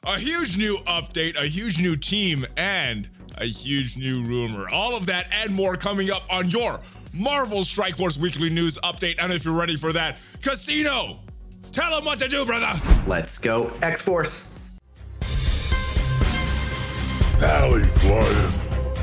A huge new update, a huge new team, and a huge new rumor. All of that and more coming up on your Marvel Strike Force Weekly News Update. And if you're ready for that, Casino, tell them what to do, brother. Let's go, X-Force. Valley flying.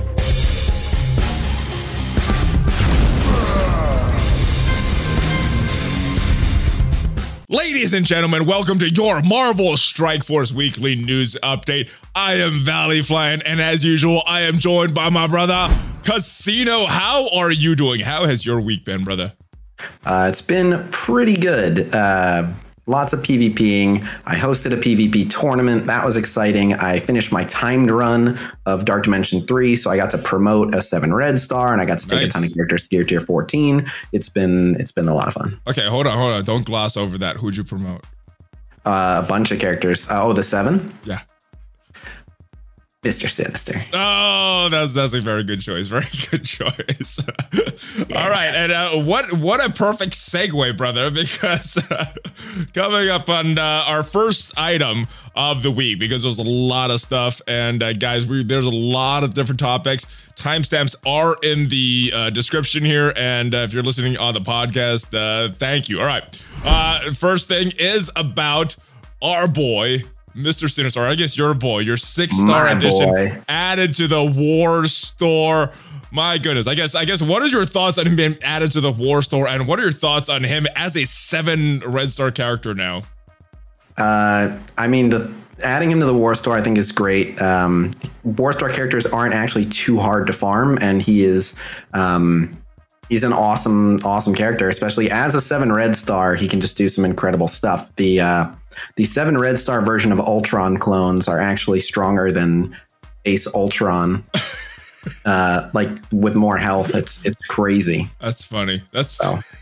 Ladies and gentlemen, welcome to your Marvel Strike Force Weekly News Update. I am Valley Flying, and as usual, I am joined by my brother, Casino. How are you doing? How has your week been, brother? It's been pretty good. Lots of PvPing. I hosted a PvP tournament. That was exciting. I finished my timed run of Dark Dimension 3, so I got to promote a 7 red star, and I got to take a ton of characters to tier 14. It's been a lot of fun. Okay, hold on. Don't gloss over that. Who'd you promote? A bunch of characters. The 7? Yeah. Mr. Sinister. Oh, that's a very good choice. Very good choice. All right, and what a perfect segue, brother, because coming up on our first item of the week, because there's a lot of stuff, and guys, there's a lot of different topics. Timestamps are in the description here, and if you're listening on the podcast, thank you. All right, first thing is about our boy, Mr. Sinister, I guess your boy, your 6-star edition added to the War Store. My goodness. I guess what are your thoughts on him being added to the War Store, and what are your thoughts on him as a 7 red star character now? Adding him to the War Store I think is great. War Store characters aren't actually too hard to farm, and he is he's an awesome character, especially as a 7 red star. He can just do some incredible stuff. The 7 red star version of Ultron clones are actually stronger than Ace Ultron. Like with more health. It's crazy. That's funny. That's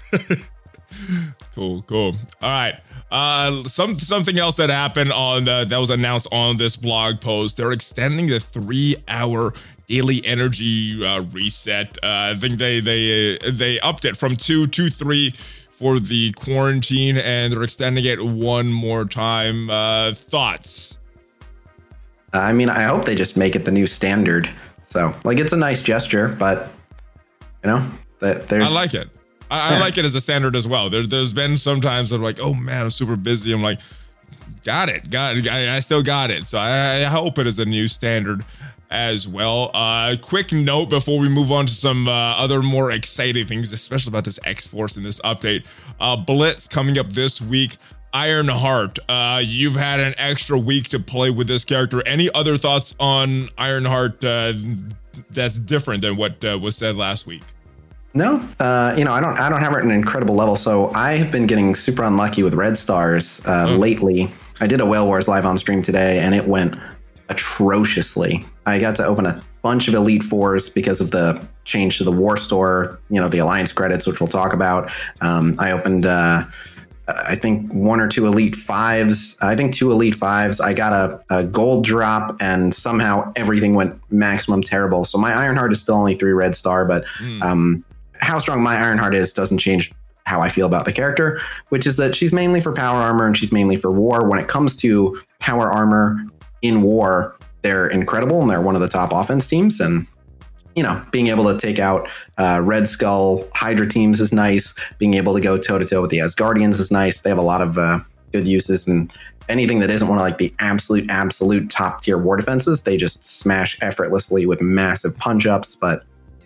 cool. All right. Something else that happened that was announced on this blog post. They're extending the 3-hour daily energy reset. I think they upped it from 2 to 3 for the quarantine, and they're extending it one more time. Thoughts? I hope they just make it the new standard. So, it's a nice gesture, but there's. I like it. I like it as a standard as well. There's been some times that I'm like, oh man, I'm super busy. I'm like, got it. I still got it. So I hope it is a new standard as well. Quick note before we move on to some other more exciting things, especially about this X-Force in this update. Blitz coming up this week. Ironheart, you've had an extra week to play with this character. Any other thoughts on Ironheart that's different than what was said last week? No, I don't have it at an incredible level. So I have been getting super unlucky with red stars lately. I did a Whale Wars live on stream today, and it went atrociously. I got to open a bunch of Elite Fours because of the change to the War Store, the Alliance credits, which we'll talk about. I opened, I think 1 or 2 Elite 5s. I think 2 Elite 5s. I got a gold drop, and somehow everything went maximum terrible. So my Ironheart is still only 3 red star, but how strong my Ironheart is doesn't change how I feel about the character, which is that she's mainly for power armor and she's mainly for war. When it comes to power armor in war, they're incredible, and they're one of the top offense teams. And being able to take out Red Skull Hydra teams is nice. Being able to go toe-to-toe with the Asgardians is nice. They have a lot of good uses, and anything that isn't one of the absolute top-tier war defenses, they just smash effortlessly with massive punch-ups. But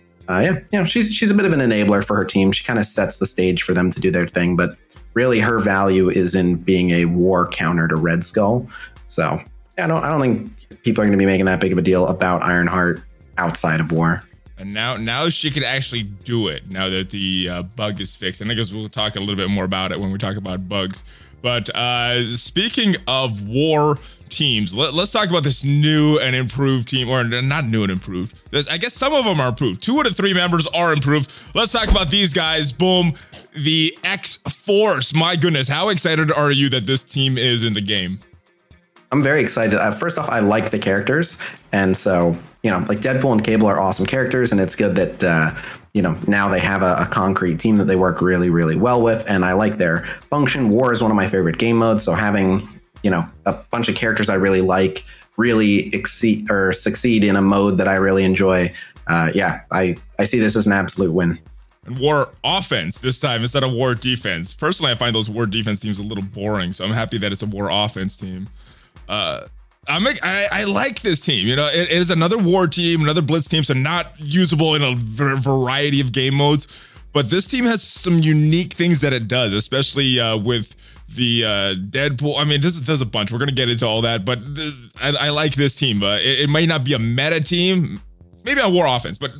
she's a bit of an enabler for her team. She kind of sets the stage for them to do their thing, but really her value is in being a war counter to Red Skull. So I don't think people are going to be making that big of a deal about Ironheart outside of war. And now she can actually do it now that the bug is fixed. And I guess we'll talk a little bit more about it when we talk about bugs. But speaking of war teams, let's talk about this new and improved team, or not new and improved. I guess some of them are improved. 2 out of 3 members are improved. Let's talk about these guys. Boom. The X-Force. My goodness. How excited are you that this team is in the game? I'm very excited. First off, I like the characters. And so, Deadpool and Cable are awesome characters. And it's good that, now they have a concrete team that they work really, really well with. And I like their function. War is one of my favorite game modes. So having a bunch of characters I really like really succeed in a mode that I really enjoy. I see this as an absolute win. And war offense this time instead of war defense. Personally, I find those war defense teams a little boring, so I'm happy that it's a war offense team. I like this team. It is another war team, another blitz team, so not usable in a variety of game modes. But this team has some unique things that it does, especially with the Deadpool. I mean, there's a bunch. We're going to get into all that, but I like this team. It might not be a meta team, maybe on war offense, but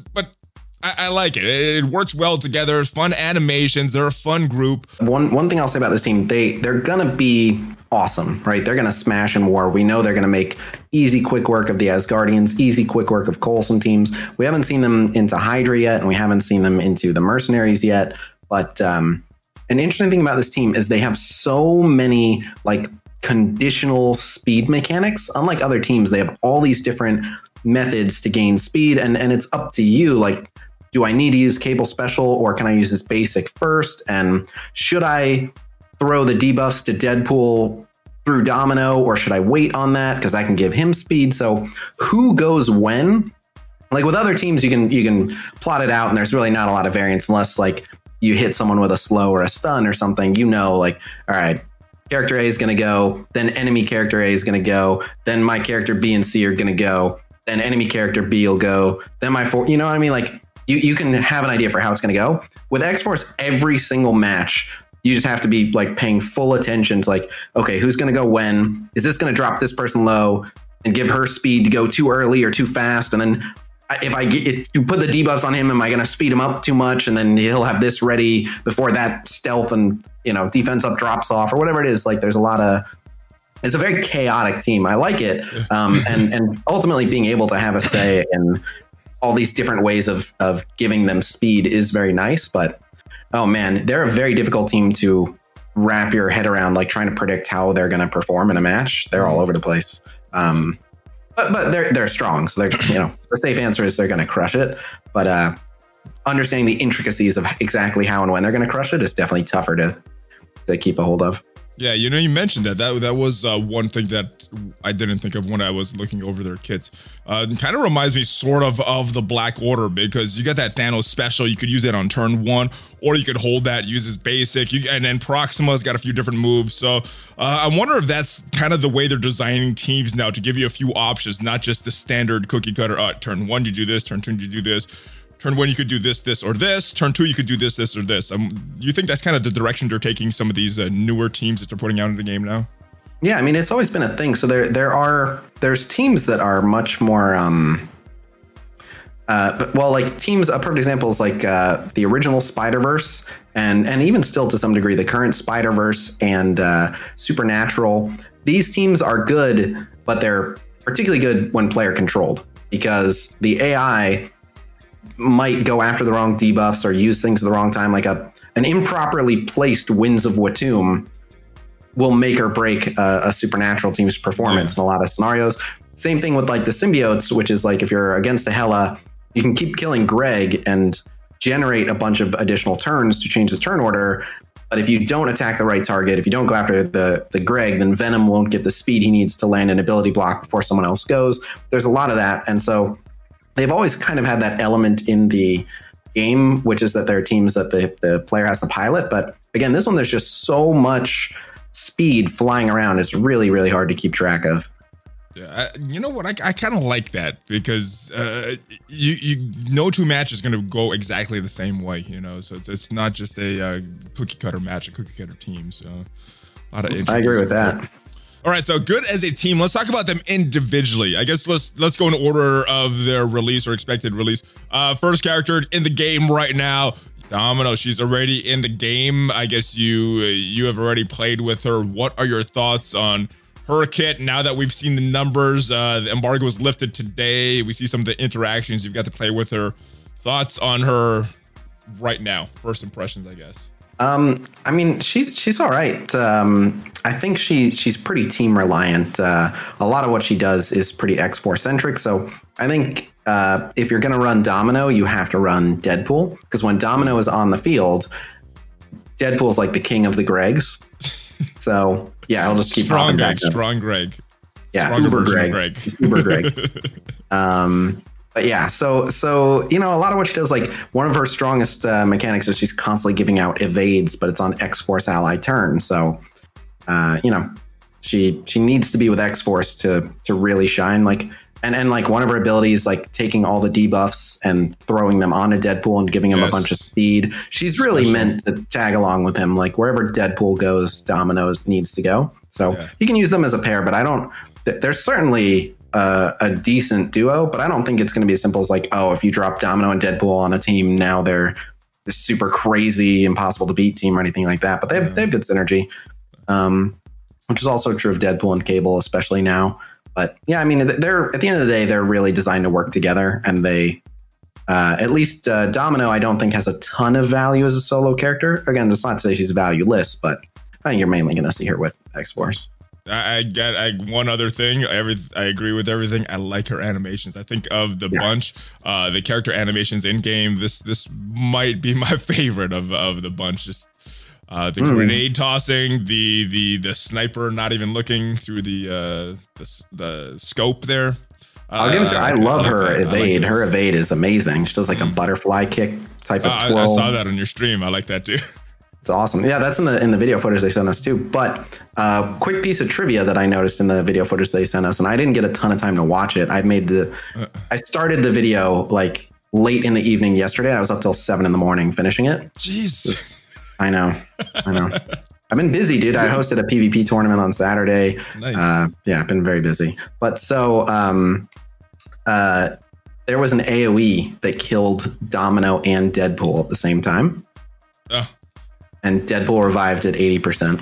I like it. It works well together. Fun animations. They're a fun group. One thing I'll say about this team, they're going to be awesome, right? They're going to smash in war. We know they're going to make easy, quick work of the Asgardians, easy, quick work of Coulson teams. We haven't seen them into Hydra yet, and we haven't seen them into the Mercenaries yet. But an interesting thing about this team is they have so many conditional speed mechanics. Unlike other teams, they have all these different methods to gain speed, and it's up to you. Do I need to use Cable Special, or can I use this basic first? And should I throw the debuffs to Deadpool through Domino, or should I wait on that because I can give him speed? So who goes when? With other teams, you can plot it out, and there's really not a lot of variance unless you hit someone with a slow or a stun or something. All right, character A is going to go, then enemy character A is going to go, then my character B and C are going to go, then enemy character B will go, then my four. You know what I mean? You can have an idea for how it's going to go. With X-Force, every single match, you just have to be paying full attention to okay, who's going to go when? Is this going to drop this person low and give her speed to go too early or too fast? And then if you put the debuffs on him, am I going to speed him up too much? And then he'll have this ready before that stealth and defense up drops off or whatever it is. There's a lot of. It's a very chaotic team. I like it, and ultimately being able to have a say in all these different ways of giving them speed is very nice. But oh man, they're a very difficult team to wrap your head around, trying to predict how they're going to perform in a match. They're all over the place. But they're strong. So the safe answer is they're going to crush it. But understanding the intricacies of exactly how and when they're going to crush it is definitely tougher to keep a hold of. Yeah, you mentioned that was one thing that I didn't think of when I was looking over their kits. It kind of reminds me sort of the Black Order, because you got that Thanos special. You could use it on turn 1, or you could hold that, use his basic, and then Proxima's got a few different moves. So I wonder if that's kind of the way they're designing teams now, to give you a few options, not just the standard cookie cutter. Turn 1 you do this, turn 2 you do this. Turn 1 you could do this, or this. Turn 2 you could do this, or this. You think that's kind of the direction they're taking some of these newer teams that they're putting out in the game now? Yeah, I mean, it's always been a thing. So there's teams that are much more teams. A perfect example is the original Spider-Verse, and even still to some degree the current Spider-Verse and Supernatural. These teams are good, but they're particularly good when player controlled, because the AI might go after the wrong debuffs or use things at the wrong time. An improperly placed Winds of Watoomb will make or break a Supernatural team's performance in a lot of scenarios. Same thing with the symbiotes, which is if you're against a Hela, you can keep killing Greg and generate a bunch of additional turns to change the turn order. But if you don't attack the right target, if you don't go after the Greg, then Venom won't get the speed he needs to land an ability block before someone else goes. There's a lot of that. And so they've always kind of had that element in the game, which is that there are teams that the player has to pilot. But again, this one, there's just so much speed flying around. It's really, really hard to keep track of. Yeah, you know what? I kind of like that, because no two matches going to go exactly the same way, So it's not just a cookie cutter match, a cookie cutter team. So a lot of I agree with that. All right, so good as a team. Let's talk about them individually. I guess let's go in order of their release or expected release. First character in the game right now, Domino. She's already in the game. I guess you have already played with her. What are your thoughts on her kit now that we've seen the numbers? The embargo was lifted today. We see some of the interactions. You've got to play with her. Thoughts on her right now? First impressions, I guess. I mean, she's all right. I think she's pretty team reliant. A lot of what she does is pretty X4 centric. So I think if you're going to run Domino, you have to run Deadpool, because when Domino is on the field, Deadpool's like the king of the Gregs. So Yeah, he'll just keep Strong popping Greg, back up. strong Greg. Yeah, Stronger Uber version of Greg. He's Uber Greg. But yeah, so you know, a lot of what she does, like one of her strongest mechanics is she's constantly giving out evades, but it's on X-Force ally turn. So you know, she needs to be with X-Force to really shine. Like and like one of her abilities, like taking all the debuffs and throwing them onto Deadpool and giving him a bunch of speed. She's really meant to tag along with him. Like wherever Deadpool goes, Domino needs to go. So you can use them as a pair, but I don't. There's certainly a decent duo, but I don't think it's going to be as simple as like, oh, if you drop Domino and Deadpool on a team, now they're this super crazy, impossible to beat team or anything like that. But they have good synergy, which is also true of Deadpool and Cable, especially now. But yeah, I mean, they're at the end of the day, they're really designed to work together, and they at least Domino, I don't think has a ton of value as a solo character. Again, it's not to say she's valueless, but I think you're mainly going to see her with X-Force. I get one other thing. I agree with everything. I like her animations. I think of the bunch, the character animations in game. This might be my favorite of the bunch. Just the grenade tossing, the sniper not even looking through the scope there. I'll give it to her. I love her evade. Her evade is amazing. She does like a butterfly kick type of twirl. I saw that on your stream. I like that too. It's awesome. Yeah, that's in the video footage they sent us too. But quick piece of trivia that I noticed in the video footage they sent us, and I didn't get a ton of time to watch it. I started the video like late in the evening yesterday. I was up till 7 a.m. finishing it. Jeez. I know. I've been busy, dude. I hosted a PvP tournament on Saturday. Nice. Yeah, I've been very busy. But so there was an AoE that killed Domino and Deadpool at the same time. Oh. And Deadpool revived at 80%.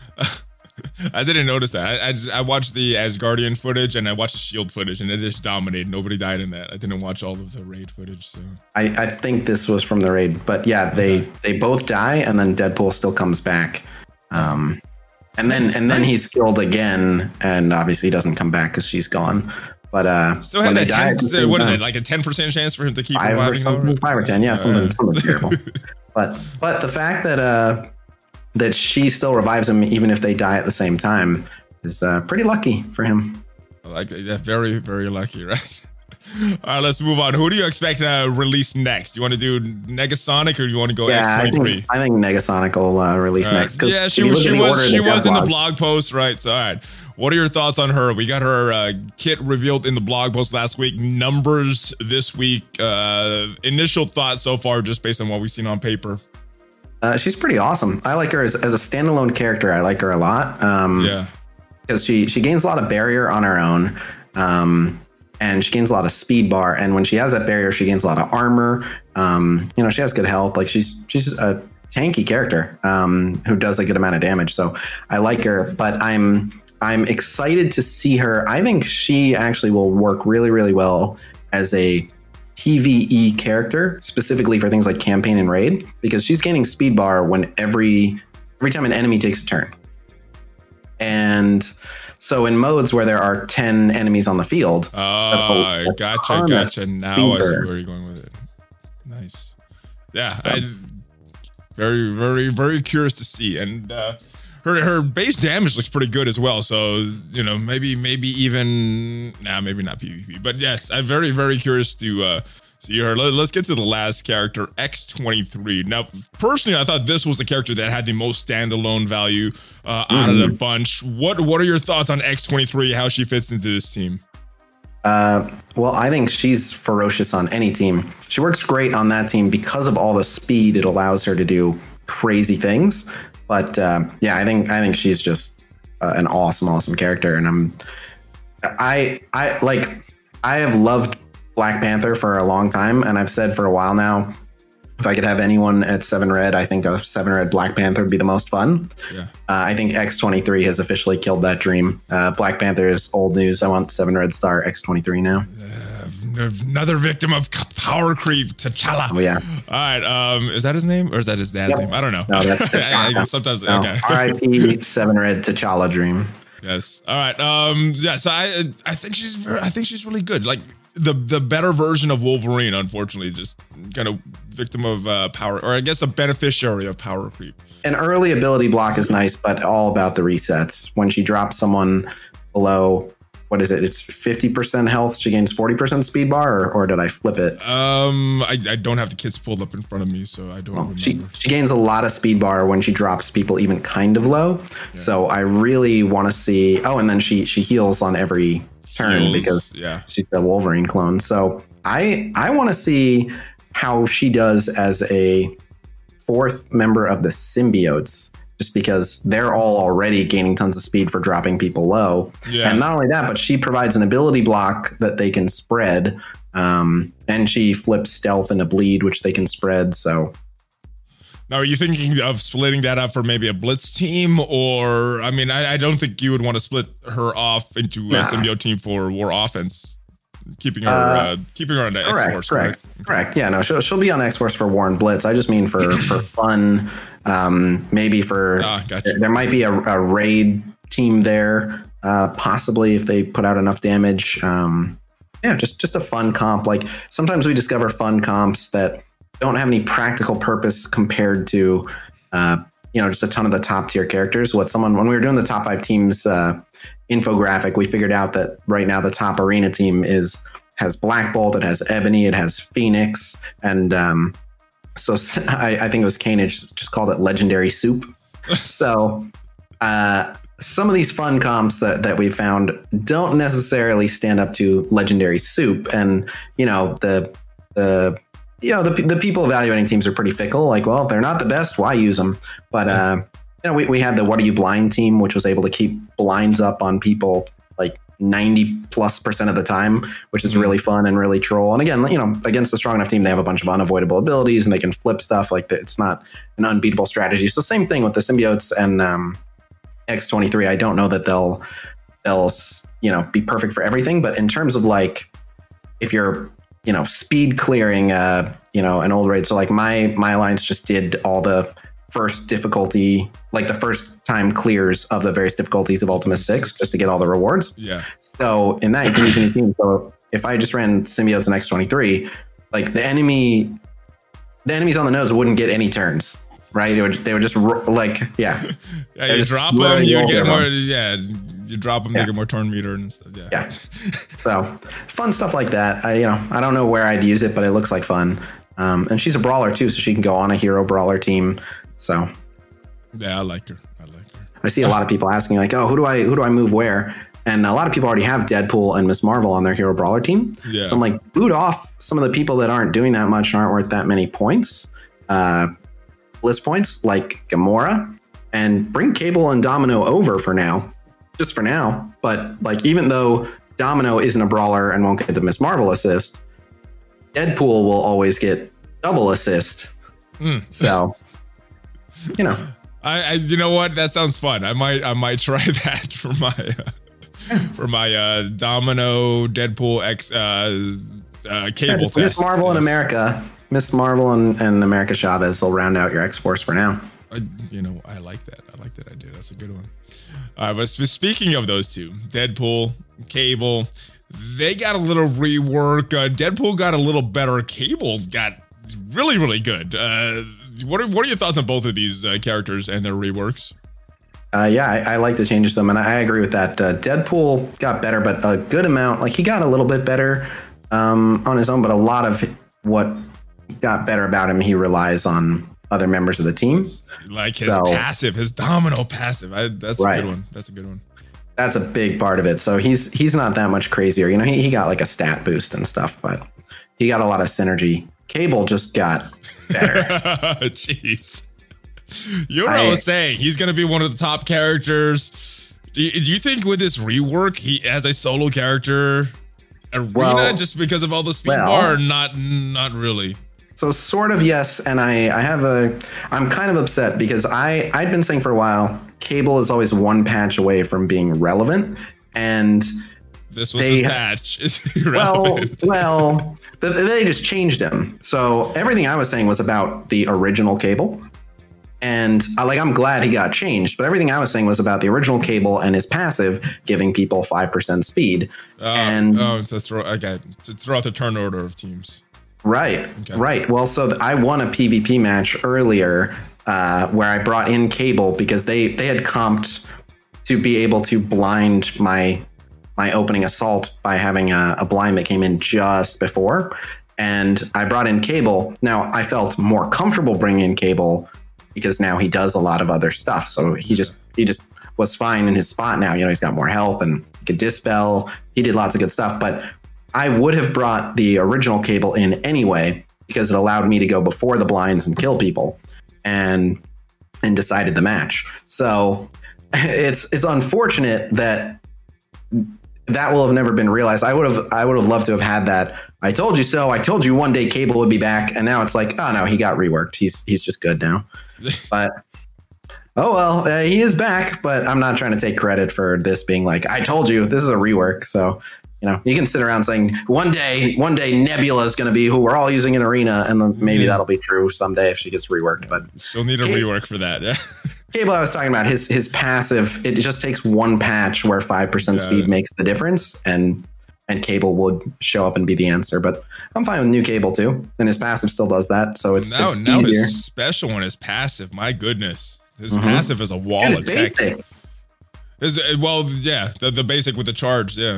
I didn't notice that. I watched the Asgardian footage and I watched the Shield footage, and it just dominated. Nobody died in that. I didn't watch all of the raid footage. So I think this was from the raid, but yeah, they both die, and then Deadpool still comes back, and then he's killed again, and obviously he doesn't come back because she's gone. But still have that 10%, what is it, like a 10% chance for him to keep reviving? 5 or 10, yeah, something terrible. But the fact that she still revives him even if they die at the same time is pretty lucky for him. Like very, very lucky, right? All right, let's move on. Who do you expect to release next? You want to do Negasonic or do you want to go X23? I think Negasonic will release next. Yeah, she was in the blog post, right? So, all right. What are your thoughts on her? We got her kit revealed in the blog post last week. Numbers this week. Initial thoughts so far, just based on what we've seen on paper. She's pretty awesome. I like her as a standalone character. I like her a lot. Because she gains a lot of barrier on her own. And she gains a lot of speed bar. And when she has that barrier, she gains a lot of armor. She has good health. Like she's a tanky character who does a good amount of damage. So I like her, but I'm excited to see her. I think she actually will work really, really well as a PvE character, specifically for things like campaign and raid, because she's gaining speed bar when every time an enemy takes a turn. And so in modes where there are 10 enemies on the field. Oh, gotcha. Now I see where you're going with it. Nice. Yeah, very, very, very curious to see. And her base damage looks pretty good as well. So, maybe even maybe not PvP, but yes, I'm very, very curious to see her. Let's get to the last character, X23. Now, personally, I thought this was the character that had the most standalone value out of the bunch. What are your thoughts on X23? How she fits into this team? Well, I think she's ferocious on any team. She works great on that team because of all the speed it allows her to do crazy things. But I think she's just an awesome character, and I have loved Black Panther for a long time, and I've said for a while now, if I could have anyone at 7 Red, I think a 7 Red Black Panther would be the most fun. Yeah. I think X23 has officially killed that dream. Black Panther is old news. I want 7 Red Star X23 now. Another victim of power creep, T'Challa. Oh, yeah. All right. Is that his name or is that his dad's name? I don't know. No, that's sometimes. No. Okay. R.I.P. 7 Red T'Challa dream. Yes. All right. So I think she's really good. Like, the better version of Wolverine, unfortunately, just kind of victim of power, or I guess a beneficiary of power creep. An early ability block is nice, but all about the resets. When she drops someone below, what is it? It's 50% health. She gains 40% speed bar, or did I flip it? I don't have the kits pulled up in front of me, so I don't remember. She gains a lot of speed bar when she drops people even kind of low. Yeah. So I really want to see. Oh, and then she heals on every turn because she's the Wolverine clone. So I want to see how she does as a fourth member of the symbiotes, just because they're all already gaining tons of speed for dropping people low. Yeah. And not only that, but she provides an ability block that they can spread. And she flips stealth into bleed, which they can spread. So now, are you thinking of splitting that up for maybe a blitz team? Or, I mean, I don't think you would want to split her off into a symbiote team for war offense. Keeping her on the X-Force, correct. Yeah, no, she'll be on X-Force for War and Blitz. I just mean for fun, maybe for gotcha. There might be a raid team there, possibly if they put out enough damage. Just a fun comp. Like sometimes we discover fun comps that don't have any practical purpose compared to just a ton of the top tier characters. When we were doing the top 5 teams infographic, we figured out that right now the top arena team has Black Bolt, it has Ebony, it has Phoenix, and so I think it was Kanage just called it Legendary Soup. So some of these fun comps that we found don't necessarily stand up to Legendary Soup, and the people evaluating teams are pretty fickle. Like, well, if they're not the best, why use them? But we had the What Are You Blind team, which was able to keep blinds up on people like 90+% of the time, which is really fun and really troll. And again, against a strong enough team, they have a bunch of unavoidable abilities and they can flip stuff. Like it's not an unbeatable strategy. So same thing with the symbiotes and X-23. I don't know that they'll be perfect for everything, but in terms of like if you're speed clearing an old raid, so like my alliance just did all the first difficulty, like the first time clears of the various difficulties of Ultima 6 just to get all the rewards. Yeah. So in that you can use any team. So if I just ran symbiotes and X-23, like the enemies on the nose wouldn't get any turns, right? They would just you drop them, you get more. Yeah, you drop them, they get more turn meter and stuff. Yeah. So fun stuff like that. I don't know where I'd use it, but it looks like fun. And she's a brawler too, so she can go on a hero brawler team. So yeah, I like her. I see a lot of people asking like, oh, who do I move where? And a lot of people already have Deadpool and Ms. Marvel on their hero brawler team. Yeah. So I'm like, boot off some of the people that aren't doing that much and aren't worth that many points, list points, like Gamora, and bring Cable and Domino over for now, just for now. But like, even though Domino isn't a brawler and won't get the Ms. Marvel assist, Deadpool will always get double assist. So, I you know what? That sounds fun. I might try that for my Domino Deadpool X Cable test. Ms. Marvel and America. Ms. Marvel and America Chavez will round out your X-Force for now. I like that. I like that idea. That's a good one. But speaking of those two, Deadpool, Cable, they got a little rework. Deadpool got a little better. Cable got really, really good. What are your thoughts on both of these characters and their reworks? I like the changes to them, and I agree with that. Deadpool got better, but a good amount. Like he got a little bit better on his own, but a lot of what got better about him, he relies on other members of the team. Like his passive, his Domino passive. That's a good one. That's a good one. That's a big part of it. So he's not that much crazier. He got like a stat boost and stuff, but he got a lot of synergy. Cable just got better. Jeez. You know what I was saying? He's going to be one of the top characters. Do you think with this rework, he as a solo character, Arena, just because of all the speed bar, or not really? So sort of yes, and I'm kind of upset because I'd been saying for a while, Cable is always one patch away from being relevant, and this was his patch. Is irrelevant. Well, they just changed him. So everything I was saying was about the original Cable, And I'm glad he got changed, but everything I was saying was about the original Cable and his passive giving people 5% speed. To throw out the turn order of teams. Right, okay. Right. Well, so I won a PvP match earlier where I brought in Cable because they had comped to be able to blind my opening assault by having a blind that came in just before. And I brought in Cable. Now, I felt more comfortable bringing in Cable because now he does a lot of other stuff. So he just was fine in his spot now. He's got more health and he could dispel. He did lots of good stuff. But I would have brought the original Cable in anyway because it allowed me to go before the blinds and kill people and decided the match. So it's unfortunate that will have never been realized. I would have loved to have had that. I told you so. I told you one day Cable would be back, and now it's like, oh no, he got reworked. He's just good now. But oh well, he is back. But I'm not trying to take credit for this being like, I told you this is a rework. So you can sit around saying one day Nebula is going to be who we're all using in Arena, and then maybe that'll be true someday if she gets reworked. But she'll need a rework for that. Yeah. Cable I was talking about, his passive, it just takes one patch where 5% speed makes the difference, and Cable would show up and be the answer. But I'm fine with new Cable too, and his passive still does that, so it's now easier. His special one is passive. My goodness, his passive is a wall of text. The basic with the charge, yeah.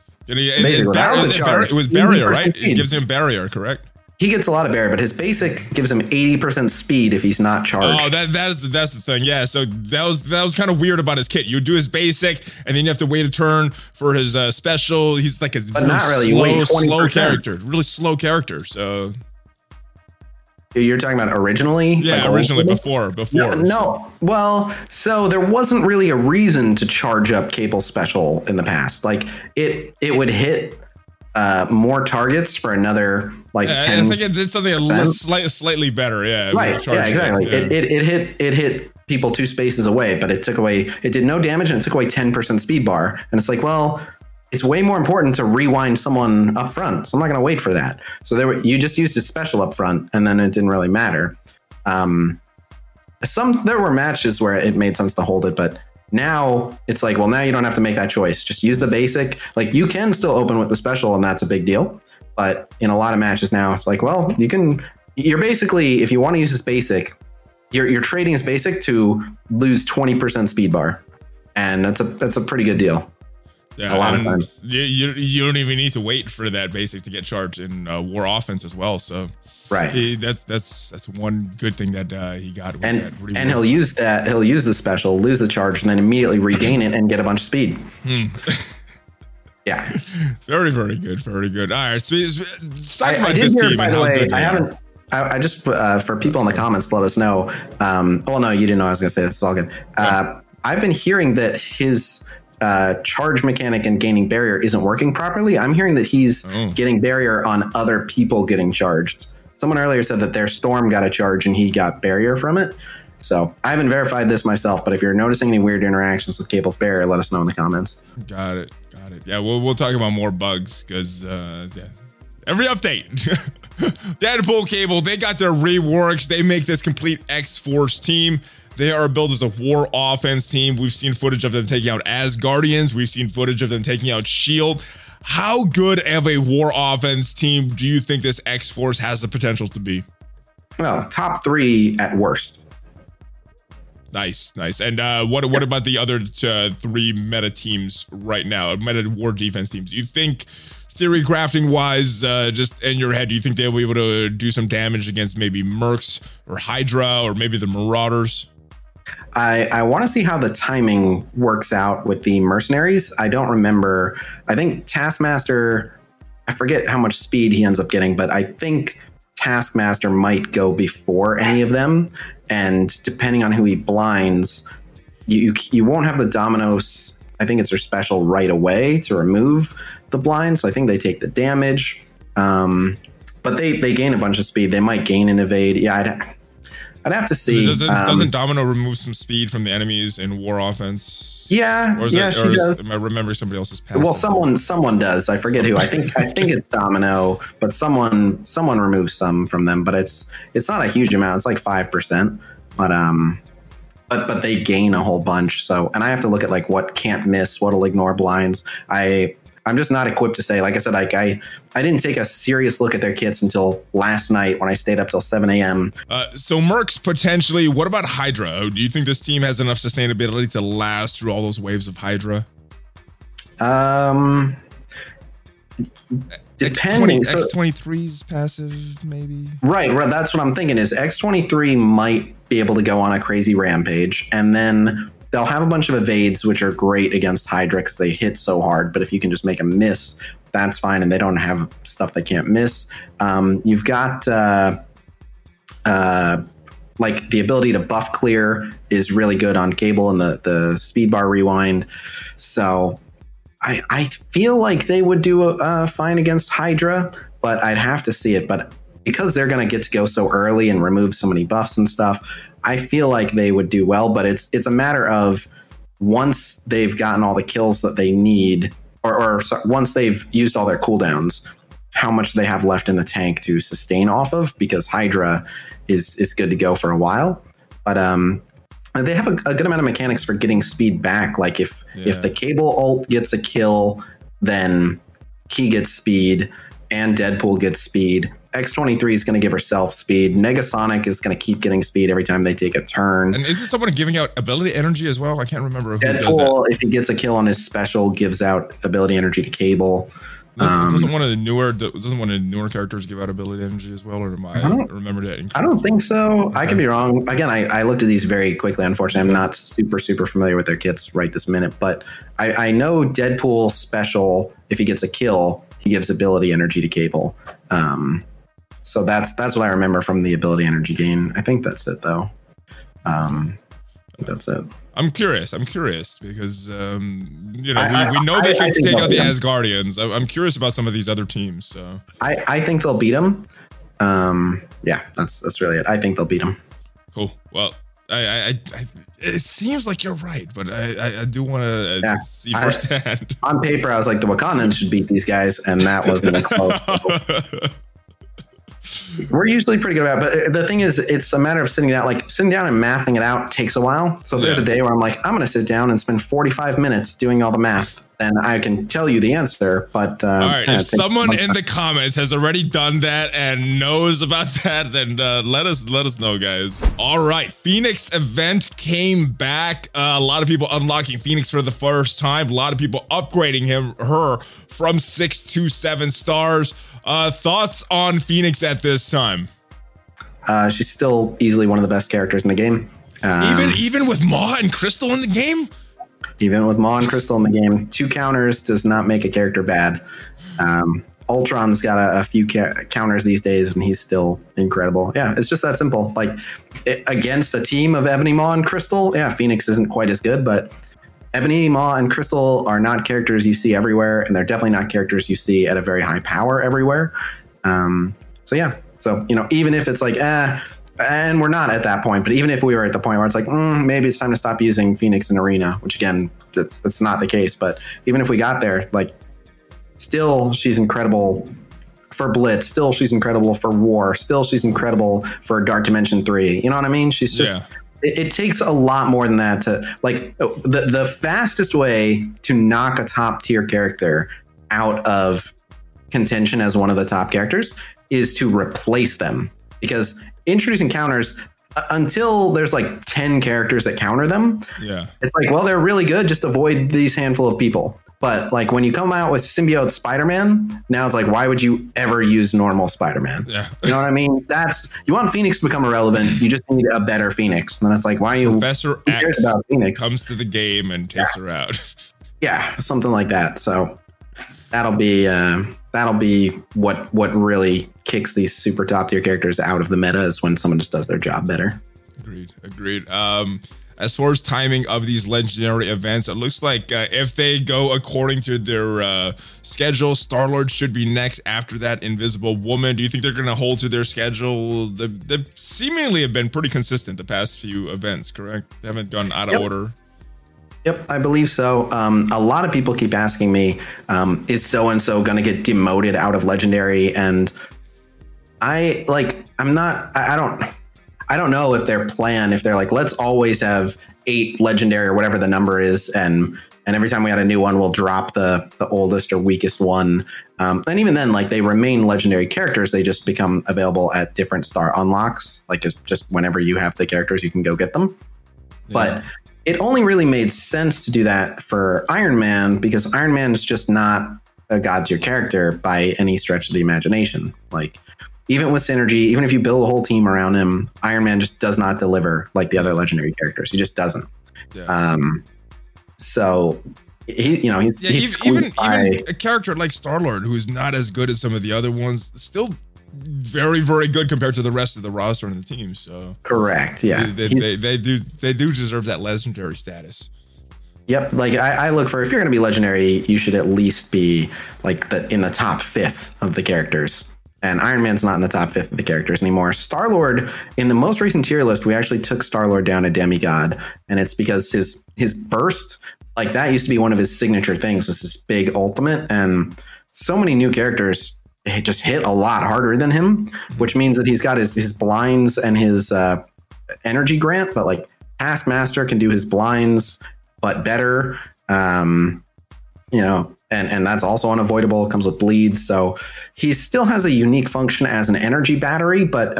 It was barrier, right? It gives him barrier, correct? He gets a lot of barrier, but his basic gives him 80% speed if he's not charged. Oh, that's the thing. Yeah, so that was kind of weird about his kit. You do his basic, and then you have to wait a turn for his special. He's like a slow character, really slow character. So you're talking about originally? Yeah, originally before. No. Well, so there wasn't really a reason to charge up Cable special in the past. Like it would hit more targets for another 10. I think it did something slightly better. Yeah. Right. Yeah, exactly. It hit people 2 spaces away, but it did no damage and it took away 10% speed bar. And it's like, well, it's way more important to rewind someone up front. So I'm not going to wait for that. So you just used his special up front and then it didn't really matter. There were matches where it made sense to hold it, but now it's like, well, now you don't have to make that choice. Just use the basic. Like you can still open with the special and that's a big deal. But in a lot of matches now, it's like, well, you're basically, if you want to use this basic, you're trading his basic to lose 20% speed bar. And that's a pretty good deal. Yeah, a lot of times. You don't even need to wait for that basic to get charged in War Offense as well. So right, that's one good thing that he got. With and he'll use that. He'll use the special, lose the charge, and then immediately regain it and get a bunch of speed. Yeah, very, very good, very good. All right, so let's talk about this team. By the way, I just for people in the comments, let us know. Well, no, you didn't know I was going to say this. It's all good. I've been hearing that his charge mechanic and gaining barrier isn't working properly. I'm hearing that he's getting barrier on other people getting charged. Someone earlier said that their Storm got a charge and he got barrier from it. So I haven't verified this myself, but if you're noticing any weird interactions with Cable's barrier, let us know in the comments. Got it. Yeah, we'll talk about more bugs because every update, Deadpool, Cable, they got their reworks. They make this complete X-Force team. They are built as a war offense team. We've seen footage of them taking out Asgardians. We've seen footage of them taking out S.H.I.E.L.D. How good of a war offense team do you think this X-Force has the potential to be? Well, top 3 at worst. Nice. And what about the other 3 meta teams right now? Meta war defense teams. Do you think, theory crafting wise, just in your head, do you think they'll be able to do some damage against maybe Mercs or Hydra or maybe the Marauders? I want to see how the timing works out with the mercenaries. I don't remember. I think Taskmaster, I forget how much speed he ends up getting, but I think Taskmaster might go before any of them. And depending on who he blinds, you won't have the Dominos. I think it's their special right away to remove the blind. So I think they take the damage. But they gain a bunch of speed. They might gain an evade. Yeah, I'd have to see. Doesn't Domino remove some speed from the enemies in war offense? Yeah, she does. Am I remembering somebody else's passive? Well, someone does. I forget who. I think it's Domino, but someone removes some from them. But it's not a huge amount. It's like 5%. but they gain a whole bunch. So, and I have to look at like what can't miss, what'll ignore blinds. I'm just not equipped to say. Like I said, like I didn't take a serious look at their kits until last night when I stayed up till 7 a.m. So Mercs potentially. What about Hydra? Do you think this team has enough sustainability to last through all those waves of Hydra? Depending. X23's passive, maybe. Right. That's what I'm thinking. Is X23 might be able to go on a crazy rampage, and then they'll have a bunch of evades, which are great against Hydra because they hit so hard. But if you can just make them miss, that's fine, and they don't have stuff they can't miss. You've got like the ability to buff clear is really good on Cable and the speed bar rewind. So I feel like they would do fine against Hydra, but I'd have to see it. But because they're going to get to go so early and remove so many buffs and stuff, I feel like they would do well. But it's a matter of once they've gotten all the kills that they need, or once they've used all their cooldowns, how much they have left in the tank to sustain off of, because Hydra is good to go for a while. But they have a good amount of mechanics for getting speed back. Like if the Cable ult gets a kill, then Key gets speed and Deadpool gets speed. X23 is going to give herself speed. Negasonic is going to keep getting speed every time they take a turn. And is it someone giving out ability energy as well? I can't remember who Deadpool, does that. if he gets a kill on his special, gives out ability energy to Cable. Doesn't one of the newer characters give out ability energy as well, or am I remember that incorrectly? I don't think so. Okay. I could be wrong. Again, I looked at these very quickly. Unfortunately, I'm not super familiar with their kits right this minute, but I know Deadpool special, if he gets a kill, he gives ability energy to Cable. So that's what I remember from the ability energy gain. I think that's it though. That's it. I'm curious because we know they can take out the Asgardians. I'm curious about some of these other teams. So I think they'll beat them. Yeah, that's really it. I think they'll beat them. Cool. Well, I it seems like you're right, but I do want to see firsthand. On paper, I was like, the Wakandans should beat these guys, and that wasn't close. We're usually pretty good about it, but the thing is, it's a matter of sitting down and mathing it out takes a while. So there's a day where I'm like, I'm going to sit down and spend 45 minutes doing all the math, and I can tell you the answer. But all right, if someone in the comments has already done that and knows about that, then let us know, guys. All right, Phoenix event came back. A lot of people unlocking Phoenix for the first time. A lot of people upgrading her from 6 to 7 stars. Thoughts on Phoenix at this time? She's still easily one of the best characters in the game. Even with Maw and Crystal in the game? Even with Maw and Crystal in the game, 2 counters does not make a character bad. Ultron's got a few counters these days, and he's still incredible. Yeah, it's just that simple. Like, against a team of Ebony, Maw, and Crystal, yeah, Phoenix isn't quite as good, but Ebony, Maw, and Crystal are not characters you see everywhere, and they're definitely not characters you see at a very high power everywhere. So even if it's like, and we're not at that point, but even if we were at the point where it's like, maybe it's time to stop using Phoenix in Arena, which again, that's not the case. But even if we got there, like, still she's incredible for Blitz, still she's incredible for War, still she's incredible for Dark Dimension 3. You know what I mean? She's just... Yeah. It takes a lot more than that to, like, the fastest way to knock a top tier character out of contention as one of the top characters is to replace them, because introducing counters, until there's like 10 characters that counter them, it's like, well, they're really good, just avoid these handful of people. But like when you come out with symbiote Spider-Man, now it's like, why would you ever use normal Spider-Man? Yeah. You know what I mean? You want Phoenix to become irrelevant. You just need a better Phoenix. And that's like, why are you? Professor X about Phoenix comes to the game and takes her out. Yeah, something like that. So that'll be what really kicks these super top tier characters out of the meta, is when someone just does their job better. Agreed. As far as timing of these legendary events, it looks like if they go according to their schedule, Star-Lord should be next. After that, Invisible Woman. Do you think they're going to hold to their schedule? They seemingly have been pretty consistent the past few events, correct? They haven't gone out of order. Yep, I believe so. A lot of people keep asking me, is so-and-so going to get demoted out of Legendary? And I I don't know if their plan, if they're like, let's always have 8 legendary or whatever the number is, and every time we add a new one, we'll drop the oldest or weakest one. And even then, like, they remain legendary characters. They just become available at different star unlocks. Like, it's just whenever you have the characters, you can go get them. Yeah. But it only really made sense to do that for Iron Man because Iron Man is just not a god tier character by any stretch of the imagination. Like, even with synergy, even if you build a whole team around him, Iron Man just does not deliver like the other legendary characters. He just doesn't. Yeah. So he's even a character like Star-Lord, who's not as good as some of the other ones, still very, very good compared to the rest of the roster and the team. So correct, yeah, they do deserve that legendary status. Yep, like I look for, if you're going to be legendary, you should at least be like in the top 5th of the characters. And Iron Man's not in the top 5th of the characters anymore. Star-Lord, in the most recent tier list, we actually took Star-Lord down a demigod. And it's because his burst, like that used to be one of his signature things, was this big ultimate. And so many new characters just hit a lot harder than him, which means that he's got his blinds and his energy grant. But like Taskmaster can do his blinds, but better. And that's also unavoidable. It comes with bleeds. So he still has a unique function as an energy battery, but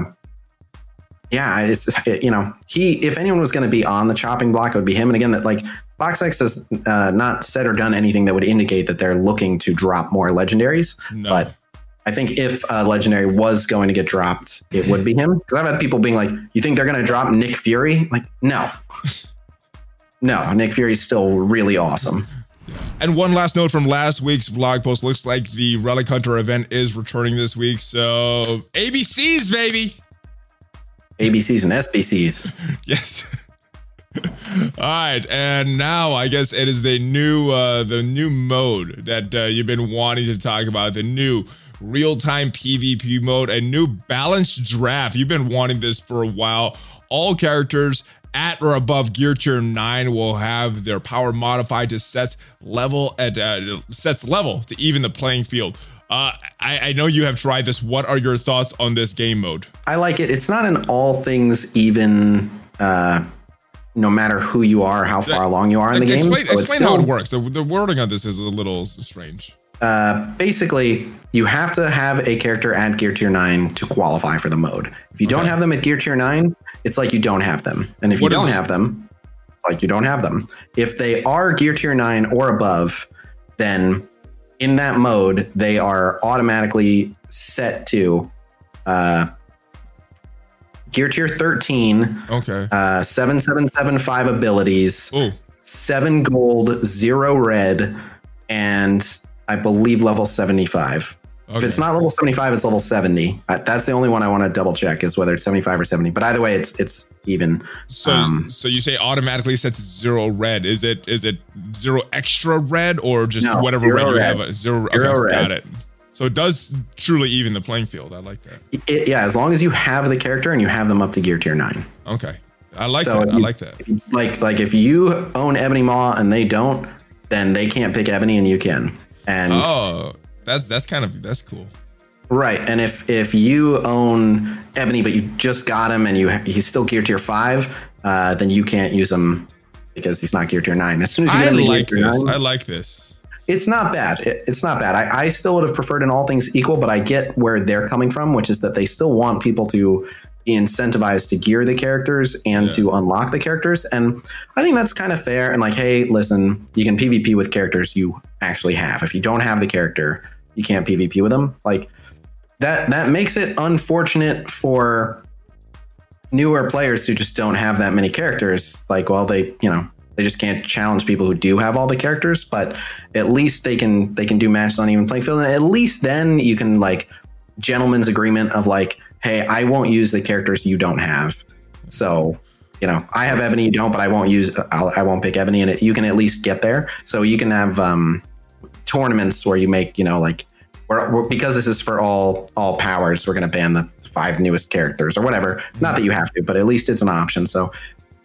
if anyone was going to be on the chopping block, it would be him. And again, that like BoxX has not said or done anything that would indicate that they're looking to drop more legendaries. No. But I think if a legendary was going to get dropped, it would be him. Because I've had people being like, you think they're going to drop Nick Fury? Like, no. No, Nick Fury's still really awesome. And one last note from last week's blog post. Looks like the Relic Hunter event is returning this week. So ABCs, baby. ABCs and SBCs. Yes. All right. And now I guess it is the new mode that you've been wanting to talk about. The new real-time PvP mode, a new balanced draft. You've been wanting this for a while. All characters at or above gear tier 9 will have their power modified to sets level to even the playing field. I know you have tried this. What are your thoughts on this game mode? I like it. It's not an all things even, no matter who you are, how far along you are in the game. Explain how it works. The wording on this is a little strange. Basically, you have to have a character at gear tier 9 to qualify for the mode. If you don't have them at gear tier 9, it's like you don't have them. And if you don't have them, like you don't have them. If they are gear tier 9 or above, then in that mode, they are automatically set to gear tier 13. Okay. 7775 abilities. Ooh. 7 gold, 0 red, and I believe level 75. Okay. If it's not level 75, it's level 70. That's the only one I want to double check is whether it's 75 or 70. But either way, it's even. So you say automatically sets 0 red. Is it 0 extra red or just whatever red you have? Zero red. Got it. So it does truly even the playing field. I like that. Yeah, as long as you have the character and you have them up to gear tier 9. Okay, I like that. I like that. Like if you own Ebony Maw and they don't, then they can't pick Ebony and you can. And that's cool. Right. And if you own Ebony but you just got him and he's still gear tier 5, then you can't use him because he's not gear tier 9. As soon as you I like this. It's not bad. It's not bad. I still would have preferred in all things equal, but I get where they're coming from, which is that they still want people to be incentivized to gear the characters and to unlock the characters. And I think that's kind of fair. And like, hey, listen, you can PvP with characters you actually have. If you don't have the character, you can't PvP with them. Like that makes it unfortunate for newer players who just don't have that many characters. Like, well, they just can't challenge people who do have all the characters, but at least they can do matches on even playing field. And at least then you can like gentleman's agreement of like, hey, I won't use the characters you don't have. So, I have Ebony, you don't, but I won't pick Ebony, and you can at least get there. So you can have tournaments where you make, because this is for all powers, we're going to ban the 5 newest characters or whatever. Not that you have to, but at least it's an option. So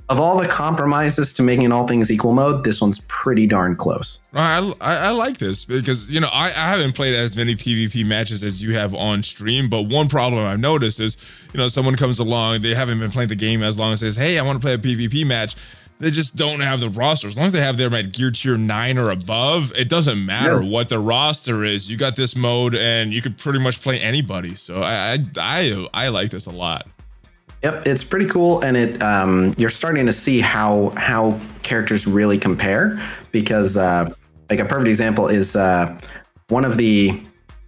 of all the compromises to making all things equal mode, this one's pretty darn close. I like this because, you know, I haven't played as many PvP matches as you have on stream, but one problem I've noticed is, you know, someone comes along, they haven't been playing the game as long, and says, hey, I want to play a PvP match. They just don't have the roster. As long as they have them at gear tier 9 or above, it doesn't matter what the roster is. You got this mode and you could pretty much play anybody. So I like this a lot. Yep, it's pretty cool, and it you're starting to see how characters really compare, because like a perfect example is one of the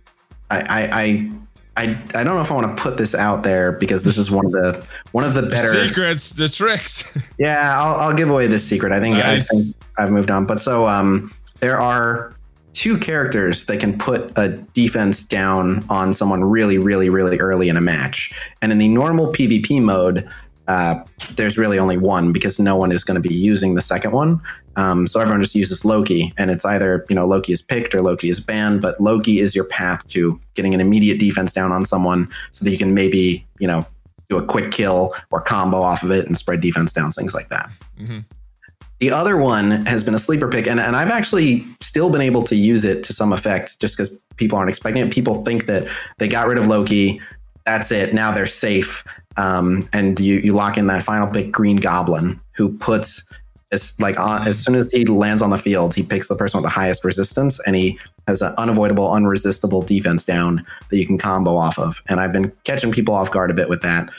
I don't know if I want to put this out there, because this is one of the better secrets, the tricks. Yeah, I'll give away this secret. I think I've moved on, but so there are 2 characters that can put a defense down on someone really, really, really early in a match. And in the normal PvP mode, there's really only one, because no one is going to be using the second one. So everyone just uses Loki, and it's either, you know, Loki is picked or Loki is banned, but Loki is your path to getting an immediate defense down on someone so that you can maybe, you know, do a quick kill or combo off of it and spread defense down, things like that. Mm-hmm. The other one has been a sleeper pick, and I've actually still been able to use it to some effect, just because people aren't expecting it. People think that they got rid of Loki, that's it, now they're safe. And you lock in that final pick, Green Goblin, who puts as soon as he lands on the field, he picks the person with the highest resistance, and he has an unavoidable, unresistible defense down that you can combo off of. And I've been catching people off guard a bit with that.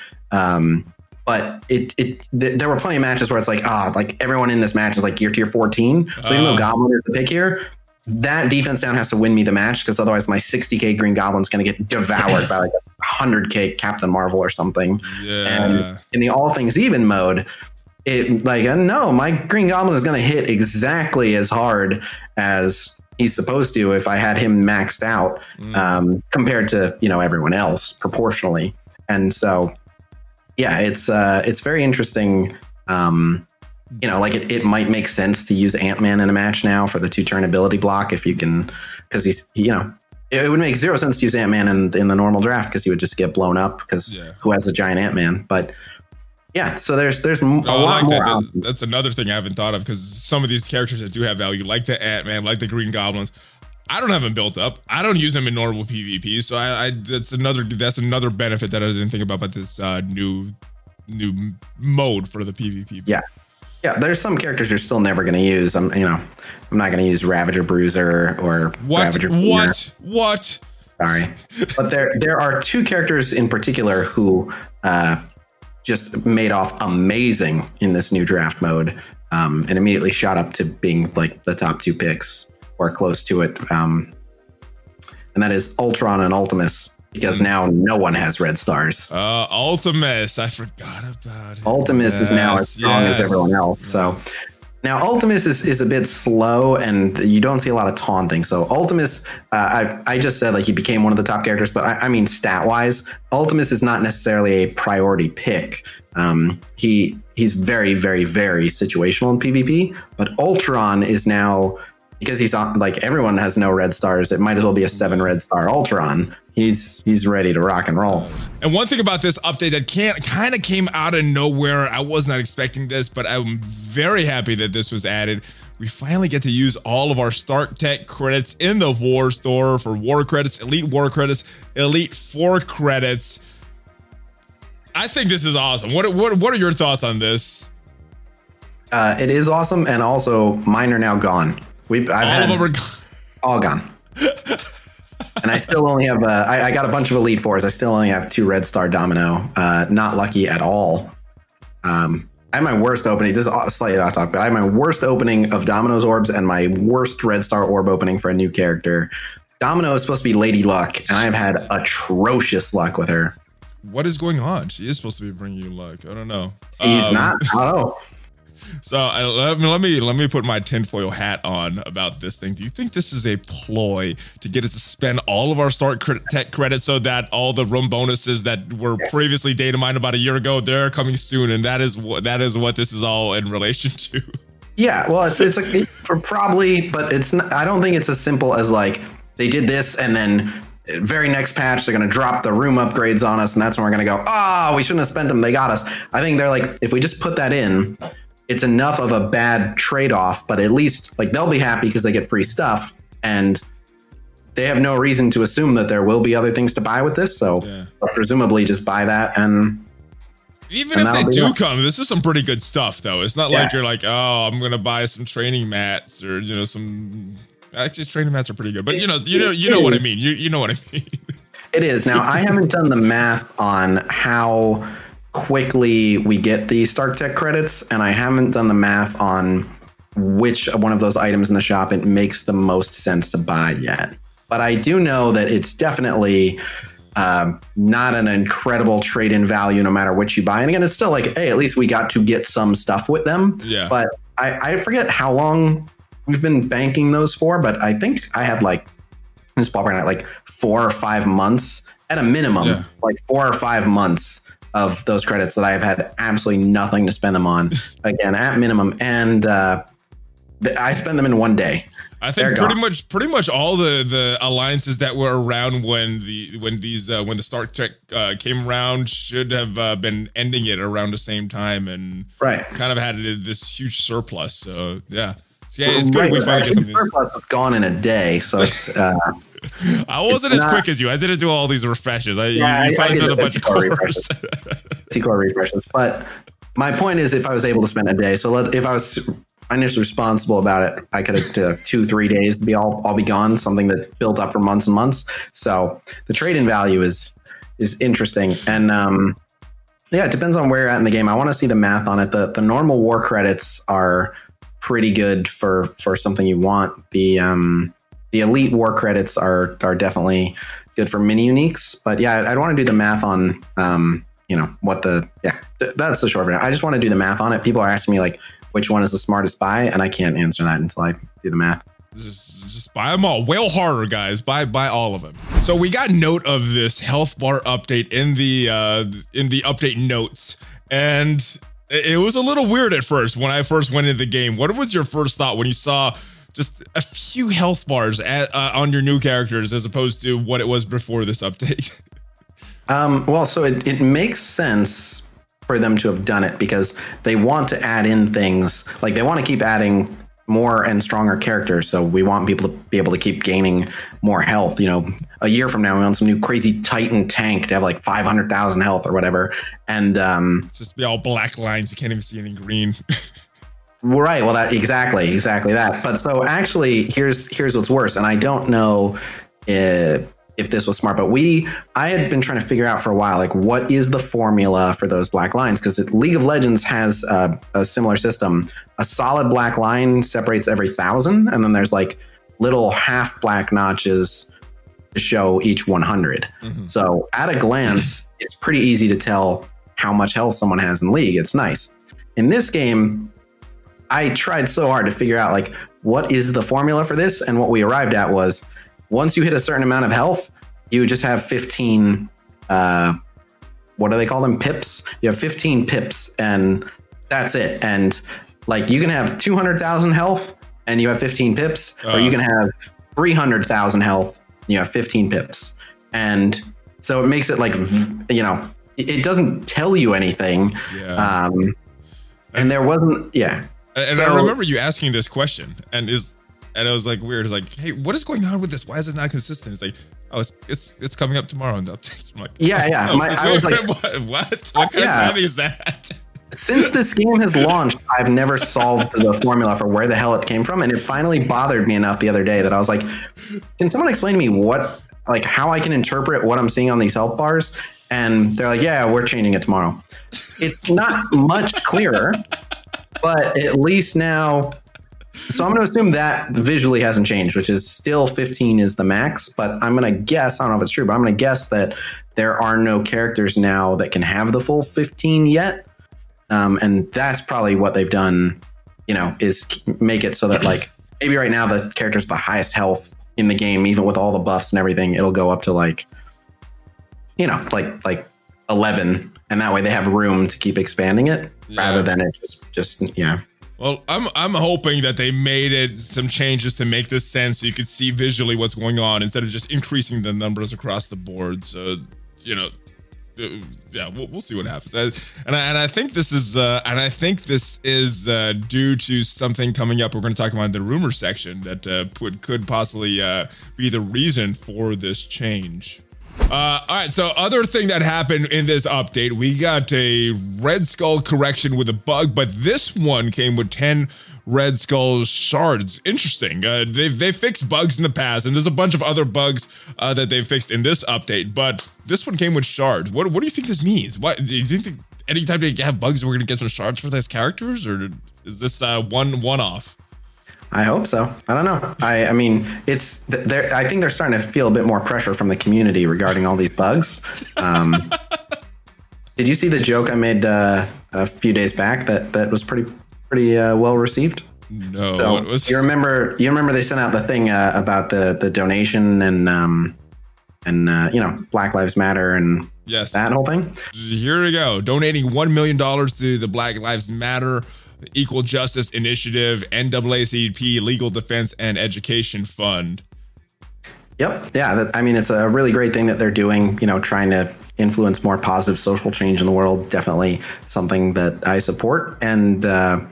But there were plenty of matches where it's like, like everyone in this match is like gear tier 14. So even though Goblin is the pick here, that defense down has to win me the match, because otherwise my 60k Green Goblin's going to get devoured by like 100k Captain Marvel or something. Yeah. And in the all things even mode, it like, no, my Green Goblin is going to hit exactly as hard as he's supposed to if I had him maxed out, compared to, you know, everyone else proportionally. And so, yeah, it's very interesting. You know, like it might make sense to use Ant-Man in a match now for the 2-turn ability block, if you can, because he's, you know, it would make zero sense to use Ant-Man in the normal draft, because he would just get blown up, because who has a giant Ant-Man? But yeah, so there's a lot more. That's another thing I haven't thought of, because some of these characters that do have value, like the Ant-Man, like the Green Goblins, I don't have them built up. I don't use them in normal PvP, so that's another benefit that I didn't think about this new mode for the PvP. Yeah, there's some characters you're still never going to use. I'm not going to use Ravager Bruiser or Ravager. What? Sorry, but there are 2 characters in particular who just made off amazing in this new draft mode, and immediately shot up to being like the top 2 picks or close to it. And that is Ultron and Ultimus, because now no one has red stars. Ultimus, I forgot about it. Ultimus is now as strong as everyone else. Yes. So now Ultimus is a bit slow, and you don't see a lot of taunting. So Ultimus, I just said like he became one of the top characters, but I mean stat wise, Ultimus is not necessarily a priority pick. He's very, very, very situational in PvP, but Ultron is now, because he's on, like everyone has no red stars, it might as well be a 7 red star Ultron. He's ready to rock and roll. And one thing about this update that kind of came out of nowhere, I was not expecting this, but I'm very happy that this was added. We finally get to use all of our Stark Tech credits in the War Store for War credits, Elite War credits, Elite 4 credits. I think this is awesome. What are your thoughts on this? It is awesome, and also mine are now gone. All gone. And I still only have I got a bunch of Elite 4s. I still only have 2 red star Domino. Not lucky at all. I had my worst opening. This is slightly off topic, but I had my worst opening of Domino's orbs and my worst red star orb opening for a new character. Domino is supposed to be Lady Luck, and I've had atrocious luck with her. What is going on? She is supposed to be bringing you luck. I don't know. He's not. Oh. So let me put my tinfoil hat on about this thing. Do you think this is a ploy to get us to spend all of our Stark Tech credits so that all the room bonuses that were previously data mined about a year ago, they're coming soon, and that is what this is all in relation to? Yeah, well, it's like probably, but it's not, I don't think it's as simple as like they did this and then very next patch, they're going to drop the room upgrades on us. And that's when we're going to go, we shouldn't have spent them. They got us. I think they're like, if we just put that in, it's enough of a bad trade-off, but at least like they'll be happy because they get free stuff. And they have no reason to assume that there will be other things to buy with this. So presumably just buy that. And even if they do come, this is some pretty good stuff, though. It's not like you're like, I'm going to buy some training mats or, some... Actually, training mats are pretty good. But, you know what I mean. You know what I mean. It is. Now, I haven't done the math on how quickly we get the Stark Tech credits, and I haven't done the math on which one of those items in the shop it makes the most sense to buy yet. But I do know that it's definitely not an incredible trade-in value no matter what you buy. And again, it's still like, hey, at least we got to get some stuff with them. Yeah. But I forget how long we've been banking those for, but I think I had like 4 or 5 months at a minimum, like 4 or 5 months of those credits that I have had absolutely nothing to spend them on. Again, at minimum. And I spend them in one day. I think pretty much all the alliances that were around when the Stark Tech came around should have been ending it around the same time and kind of had this huge surplus. So it's good we finally get something. Surplus is gone in a day, so it's. I wasn't as quick as you. I didn't do all these refreshes. You probably spent a bunch of cores. T-core refreshes, but my point is, if I was able to spend a day, so if I was initially responsible about it, I could have 2-3 days to be all be gone. Something that built up for months and months. So the trade-in value is interesting, and it depends on where you're at in the game. I want to see the math on it. The normal war credits are pretty good for something you want. The elite war credits are definitely good for mini uniques. But I'd want to do the math on that's the short version. I just want to do the math on it. People are asking me like, which one is the smartest buy? And I can't answer that until I do the math. Just buy them all. Whale harder, guys. Buy all of them. So we got note of this health bar update in the update notes, and it was a little weird at first when I first went into the game. What was your first thought when you saw just a few health bars on your new characters as opposed to what it was before this update? So it makes sense for them to have done it because they want to add in things, like they want to keep adding more and stronger characters. So we want people to be able to keep gaining more health. A year from now, we want some new crazy Titan tank to have like 500,000 health or whatever. And just be all black lines. You can't even see any green. Right. Well, that exactly that. But so actually, here's what's worse. And I don't know if this was smart, but I had been trying to figure out for a while, like what is the formula for those black lines? Because League of Legends has a similar system. A solid black line separates every 1,000, and then there's like little half black notches to show each 100. Mm-hmm. So at a glance, it's pretty easy to tell how much health someone has in League. It's nice. In this game, I tried so hard to figure out like what is the formula for this, and what we arrived at was once you hit a certain amount of health, you just have 15, what do they call them? Pips. You have 15 pips and that's it. And like you can have 200,000 health and you have 15 pips, or you can have 300,000 health and you have 15 pips. And so it makes it like, it doesn't tell you anything. Yeah. And there wasn't, And so, I remember you asking this question and it was like weird. It's like, hey, what is going on with this? Why is it not consistent? It's like, it's coming up tomorrow in the update. I'm like, I was like, what kind of timing is that? Since this game has launched, I've never solved the formula for where the hell it came from, and it finally bothered me enough the other day that I was like, can someone explain to me how I can interpret what I'm seeing on these health bars? And they're like, yeah, we're changing it tomorrow. It's not much clearer, but at least now. So I'm going to assume that visually hasn't changed, which is still 15 is the max. But I'm going to guess, I don't know if it's true, but I'm going to guess that there are no characters now that can have the full 15 yet. And that's probably what they've done, is make it so that like maybe right now the characters with the highest health in the game, even with all the buffs and everything, it'll go up to like 11. And that way they have room to keep expanding it rather than it just. Well, I'm hoping that they made it some changes to make this sense so you could see visually what's going on instead of just increasing the numbers across the board. So, yeah, we'll see what happens. And I think this is due to something coming up. We're going to talk about in the rumor section that could possibly be the reason for this change. All right, so other thing that happened in this update, we got a Red Skull correction with a bug, but this one came with 10 Red Skull shards. Interesting. They've fixed bugs in the past, and there's a bunch of other bugs that they've fixed in this update, but this one came with shards. What do you think this means? What do you think? Anytime they have bugs, we're gonna get some shards for those characters, or is this one-off? I hope so. I don't know. I mean, it's there. I think they're starting to feel a bit more pressure from the community regarding all these bugs. Did you see the joke I made a few days back that was pretty well received? No. So what was... you remember they sent out the thing about the donation and Black Lives Matter and yes, that whole thing. Here we go. Donating $1 million to the Black Lives Matter Equal Justice Initiative, NAACP Legal Defense and Education Fund. Yep. Yeah. I mean, it's a really great thing that they're doing, trying to influence more positive social change in the world. Definitely something that I support. And I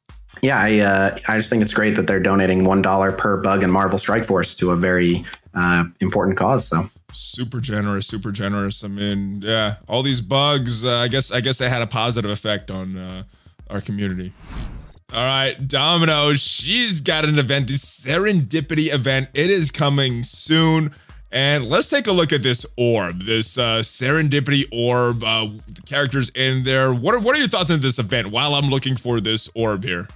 just think it's great that they're donating $1 per bug in Marvel Strike Force to a very important cause. So super generous. I mean, yeah, all these bugs, I guess they had a positive effect on our community. All right, Domino, she's got an event, the Serendipity event. It is coming soon. And let's take a look at this orb, this Serendipity orb, the characters in there. What are your thoughts on this event while I'm looking for this orb here?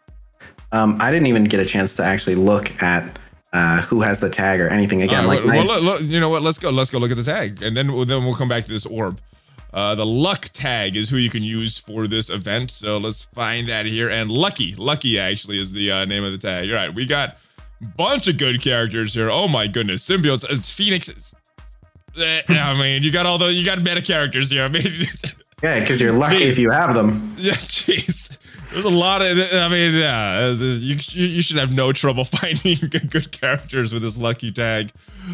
I didn't even get a chance to actually look at who has the tag or anything again. Look, you know what? Let's go look at the tag, and then we'll come back to this orb. The luck tag is who you can use for this event. So let's find that here. And Lucky actually is the name of the tag. All right, we got a bunch of good characters here. Oh my goodness, symbiotes. It's Phoenix. I mean, you got meta characters here. I mean, yeah, because you're lucky if you have them. Yeah, jeez. There's a lot of. I mean, yeah, you should have no trouble finding good characters with this lucky tag.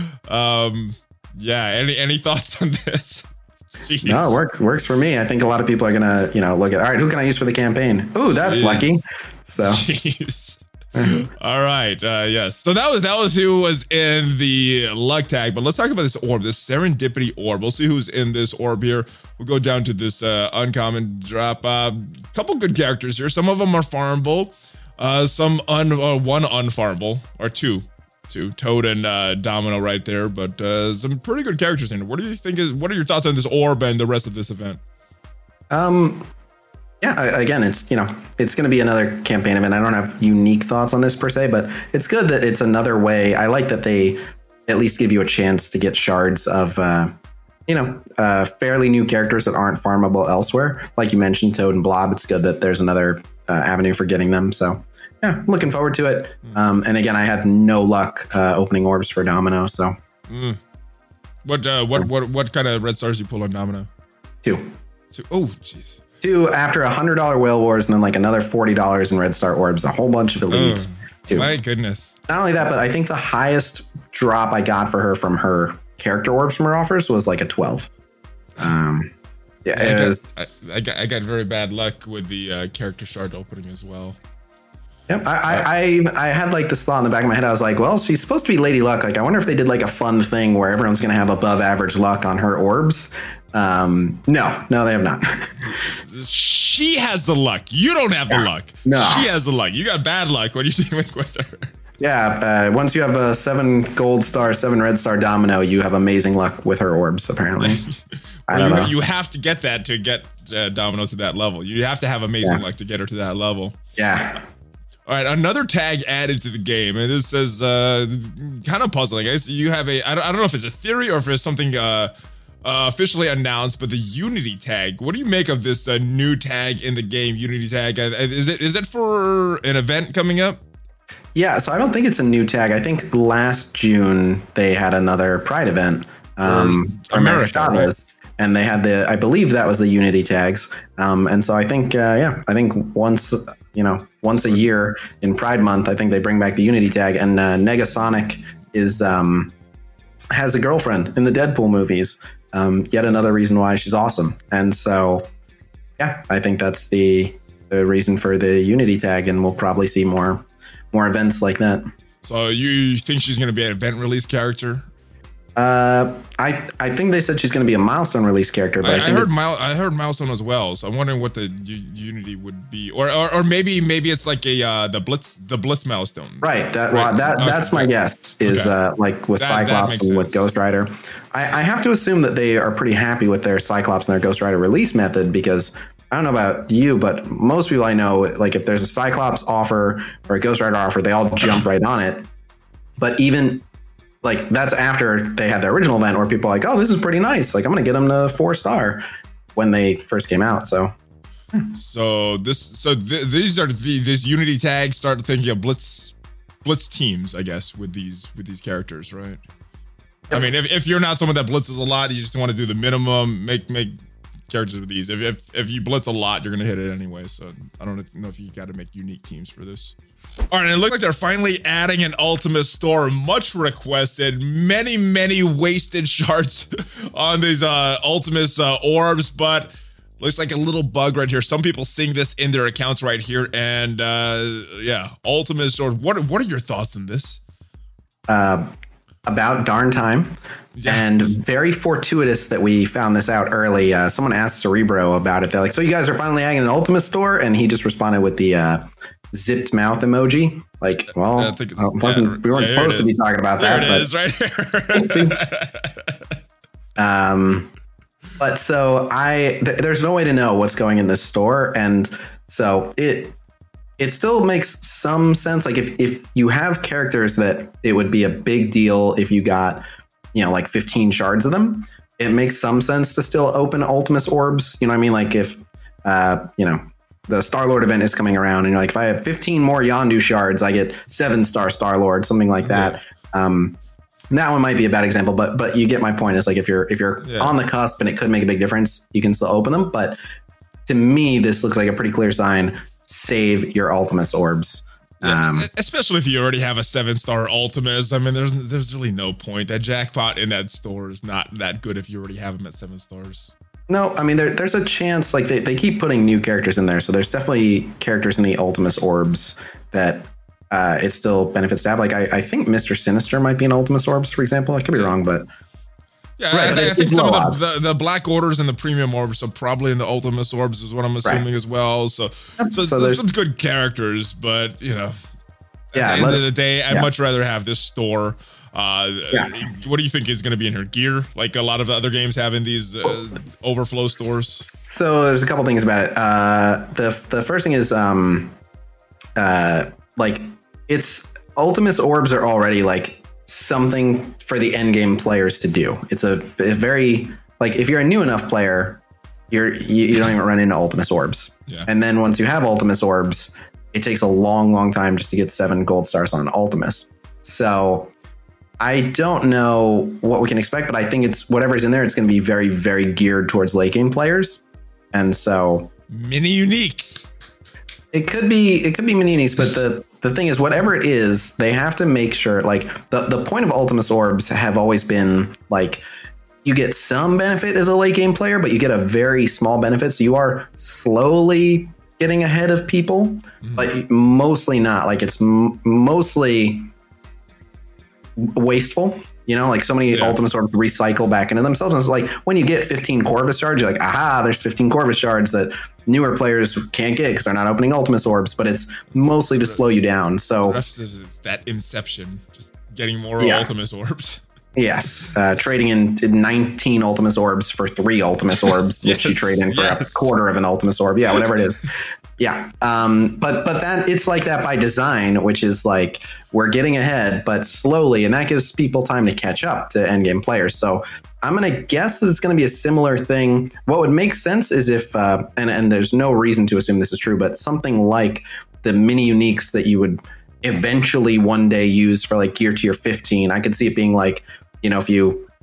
Yeah. Any thoughts on this? Jeez. No, it works for me. I think a lot of people are gonna, look at, all right, who can I use for the campaign? Ooh, that's lucky. So, jeez. All right. Yes. So that was who was in the luck tag. But let's talk about this orb, this Serendipity orb. We'll see who's in this orb here. We'll go down to this uncommon drop. Couple good characters here. Some of them are farmable. Some one unfarmable, or two, Toad and Domino right there. But some pretty good characters in it. What do you think what are your thoughts on this orb and the rest of this event? Yeah, again, it's it's going to be another campaign event. I don't have unique thoughts on this per se, but it's good that it's another way. I like that they at least give you a chance to get shards of fairly new characters that aren't farmable elsewhere. Like you mentioned, Toad and Blob. It's good that there's another avenue for getting them. So yeah, I'm looking forward to it. And again, I had no luck opening orbs for Domino. So what kind of red stars you pull on Domino? Two. Oh, jeez. 2 after $100 Whale Wars, and then like another $40 in Red Star Orbs, a whole bunch of elites. Too. My goodness. Not only that, but I think the highest drop I got for her from her character orbs from her offers was like a 12. I got very bad luck with the character shard opening as well. Yep, I had like this thought in the back of my head. I was like, well, she's supposed to be Lady Luck. Like, I wonder if they did like a fun thing where everyone's going to have above average luck on her orbs. No, they have not. She has the luck. You don't have the luck. No. She has the luck. You got bad luck. What are you doing with her? Yeah, once you have a 7 gold star, 7 red star Domino, you have amazing luck with her orbs, apparently. I don't know. You have to get that to get Domino to that level. You have to have amazing luck to get her to that level. Yeah. All right, another tag added to the game, and this is kind of puzzling. I guess you have I don't know if it's a theory or if it's something officially announced, but the Unity tag. What do you make of this new tag in the game, Unity tag? Is it for an event coming up? Yeah, so I don't think it's a new tag. I think last June they had another Pride event. America, right? and they had I believe that was the Unity tags. And so I think, I think once a year in Pride Month, I think they bring back the Unity tag, and Negasonic has a girlfriend in the Deadpool movies. Yet another reason why she's awesome. And so, yeah, I think that's the reason for the Unity tag, and we'll probably see more events like that. So you think she's going to be an event release character? I think they said she's going to be a milestone release character, but I heard milestone as well. So I'm wondering what the Unity would be, or maybe it's like the Blitz milestone. Right. That's my guess is like with Cyclops and with Ghost Rider. I have to assume that they are pretty happy with their Cyclops and their Ghost Rider release method, because I don't know about you, but most people I know, like if there's a Cyclops offer or a Ghost Rider offer, they all jump right on it. But even like that's after they had their original event where people are like, oh, this is pretty nice. Like I'm going to get them to 4-star when they first came out. So these are these Unity tags start thinking of Blitz teams, I guess, with these characters, right? Yep. I mean, if you're not someone that blitzes a lot, you just want to do the minimum, make characters with these. If you blitz a lot, you're gonna hit it anyway. So I don't know if you got to make unique teams for this. All right, and it looks like they're finally adding an Ultimate store, much requested. Many wasted shards on these Ultimate orbs, but looks like a little bug right here. Some people seeing this in their accounts right here, and Ultimate store. What are your thoughts on this? About darn time. Yes. And very fortuitous that we found this out early. Someone asked Cerebro about it. They're like, so you guys are finally adding an Ultimate store? And he just responded with the zipped mouth emoji. Like, well, we weren't supposed to be talking about that. There it is, right here. But so there's no way to know what's going in this store. And so it still makes some sense. Like if you have characters that it would be a big deal if you got, like 15 shards of them, it makes some sense to still open Ultimus orbs. You know what I mean? Like if, the Star-Lord event is coming around and you're like, if I have 15 more Yondu shards, I get 7-star Star-Lord, something like that. Yeah. That one might be a bad example, but you get my point. It's like if you're on the cusp and it could make a big difference, you can still open them. But to me, this looks like a pretty clear sign. Save your Ultimus orbs. Yeah, especially if you already have a 7-star Ultimus. I mean, there's really no point. That jackpot in that store is not that good if you already have them at 7 stars. No, I mean, there's a chance, like they keep putting new characters in there. So there's definitely characters in the Ultimus orbs that it still benefits to have. Like I think Mr. Sinister might be in Ultimus orbs, for example. I could be wrong, but yeah, right, I think some of the Black Orders and the premium orbs are probably in the Ultimus orbs is what I'm assuming as well. So there's some good characters, but at the end of the day, I'd much rather have this store. What do you think is going to be in her gear? Like a lot of other games have in these overflow stores. So there's a couple things about it. The first thing is like it's Ultimus orbs are already like something for the end game players to do. It's a very, like if you're a new enough player, you don't even run into Ultimus orbs. Yeah. And then once you have Ultimus orbs, it takes a long time just to get 7 gold stars on Ultimus. So I don't know what we can expect, but I think it's whatever's in there, it's going to be very, very geared towards late game players. And so mini uniques. It could be mini uniques, but the thing is, whatever it is, they have to make sure, like the point of Ultimus orbs have always been like you get some benefit as a late game player, but you get a very small benefit. So you are slowly getting ahead of people, but mostly not. Like it's mostly wasteful, like so many Ultimus orbs recycle back into themselves. And it's like when you get 15 Corvus shards, you're like, aha, there's 15 Corvus shards that newer players can't get because they're not opening Ultimus orbs, but it's mostly to slow you down. So it's that inception, just getting more Ultimus orbs. Yes, trading in 19 Ultimus orbs for 3 Ultimus orbs, which you trade in for a quarter of an Ultimus orb. Yeah, whatever it is. Yeah, but that it's like that by design, which is like we're getting ahead, but slowly, and that gives people time to catch up to endgame players. So I'm going to guess that it's going to be a similar thing. What would make sense is if, and there's no reason to assume this is true, but something like the mini uniques that you would eventually one day use for like gear tier 15. I could see it being like, if you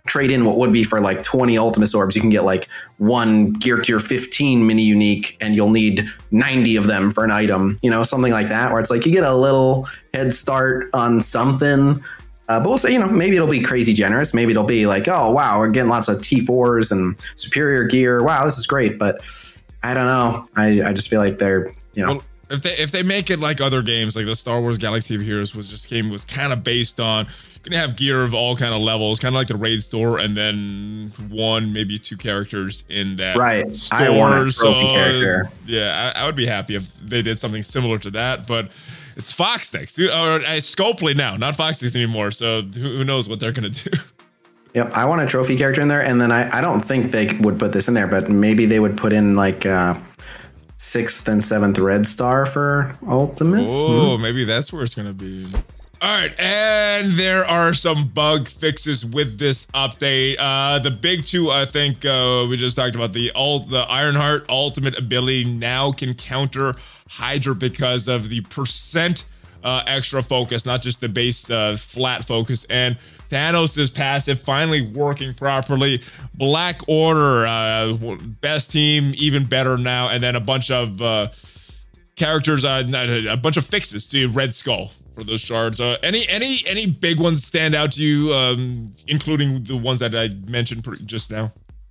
trade in what would be for like 20 Ultimus orbs, you can get like one Gear Tier 15 mini unique, and you'll need 90 of them for an item, you know, something like that, where it's like you get a little head start on something. But we'll say, you know, maybe it'll be crazy generous. Maybe it'll be like, oh, wow, we're getting lots of T4s and superior gear. Wow, this is great. But I don't know. I just feel like they're, you know. Well, if they make it like other games, like the Star Wars Galaxy of Heroes was kind of based on gonna have gear of all kind of levels, kind of like the raid store, and then one, maybe two characters in that store. I want a trophy character. Yeah, I would be happy if they did something similar to that, but it's Foxnix, dude, or Scopely now, not Foxnix anymore. So who knows what they're gonna do? Yep, I want a trophy character in there, and then I don't think they would put this in there, but maybe they would put in like 6th and 7th Red Star for Ultimus. Oh, maybe that's where it's gonna be. All right, and there are some bug fixes with this update. The big two, I think, we just talked about. The Ironheart ultimate ability now can counter Hydra because of the percent extra focus, not just the base flat focus. And Thanos' passive finally working properly. Black Order, best team, even better now. And then a bunch of characters, a bunch of fixes to Red Skull for those shards. Any big ones stand out to you, including the ones that I mentioned just now?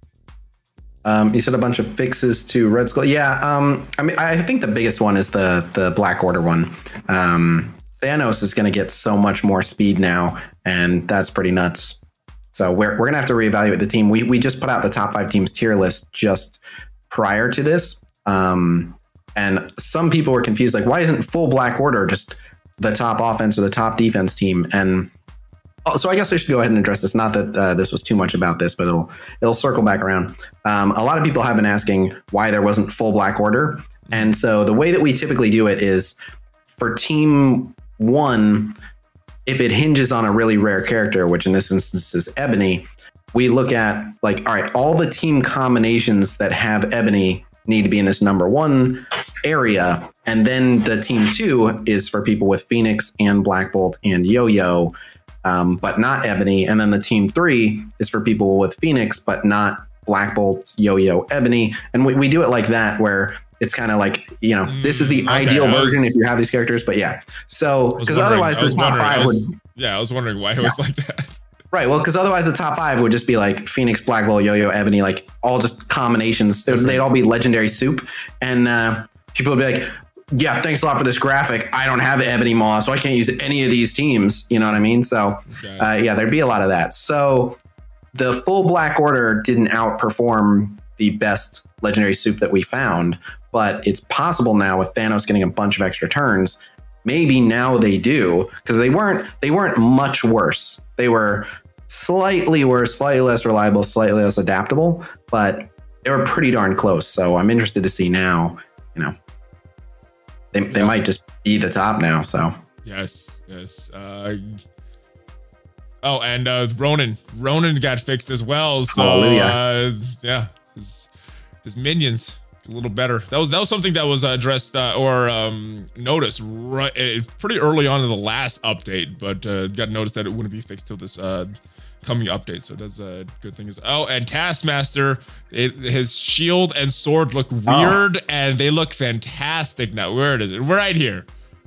You said a bunch of fixes to Red Skull. Yeah, I mean, I think the biggest one is the Black Order one. Thanos is going to get so much more speed now, and that's pretty nuts. So we're going to have to reevaluate the team. We just put out the top 5 teams tier list just prior to this. And some people were confused, like, why isn't full Black Order just the top offense or the top defense team? And so I guess I should go ahead and address this. Not that this was too much about this, but it'll circle back around. A lot of people have been asking why there wasn't full Black Order. And so the way that we typically do it is for team 1, if it hinges on a really rare character, which in this instance is Ebony, we look at like, all right, all the team combinations that have Ebony need to be in this number 1 area. And then the team 2 is for people with Phoenix and Black Bolt and Yo-Yo, but not Ebony. And then the team 3 is for people with Phoenix, but not Black Bolt, Yo-Yo, Ebony. And we do it like that, where it's kind of like, you know, this is the ideal version if you have these characters. But yeah, so because otherwise the top 5 would. Yeah, I was wondering why it was like that. Right. Well, because otherwise the top 5 would just be like Phoenix, Black Bolt, Yo-Yo, Ebony, like all just combinations. They'd all be legendary soup. And people would be like, yeah, thanks a lot for this graphic. I don't have Ebony Maw, so I can't use any of these teams. You know what I mean? So yeah, there'd be a lot of that. So the full Black Order didn't outperform the best legendary soup that we found, but it's possible now with Thanos getting a bunch of extra turns. Maybe now they do, because they weren't much worse. They were slightly worse, slightly less reliable, slightly less adaptable, but they were pretty darn close. So I'm interested to see now, you know, they might just be the top now. So yes. Oh, and Ronan got fixed as well. So yeah, his minions a little better. That was something that was addressed or noticed pretty early on in the last update, but got noticed that it wouldn't be fixed till this coming update. So that's a good thing. Oh, and Taskmaster, his shield and sword look weird, and they look fantastic now. Where is it? Right here.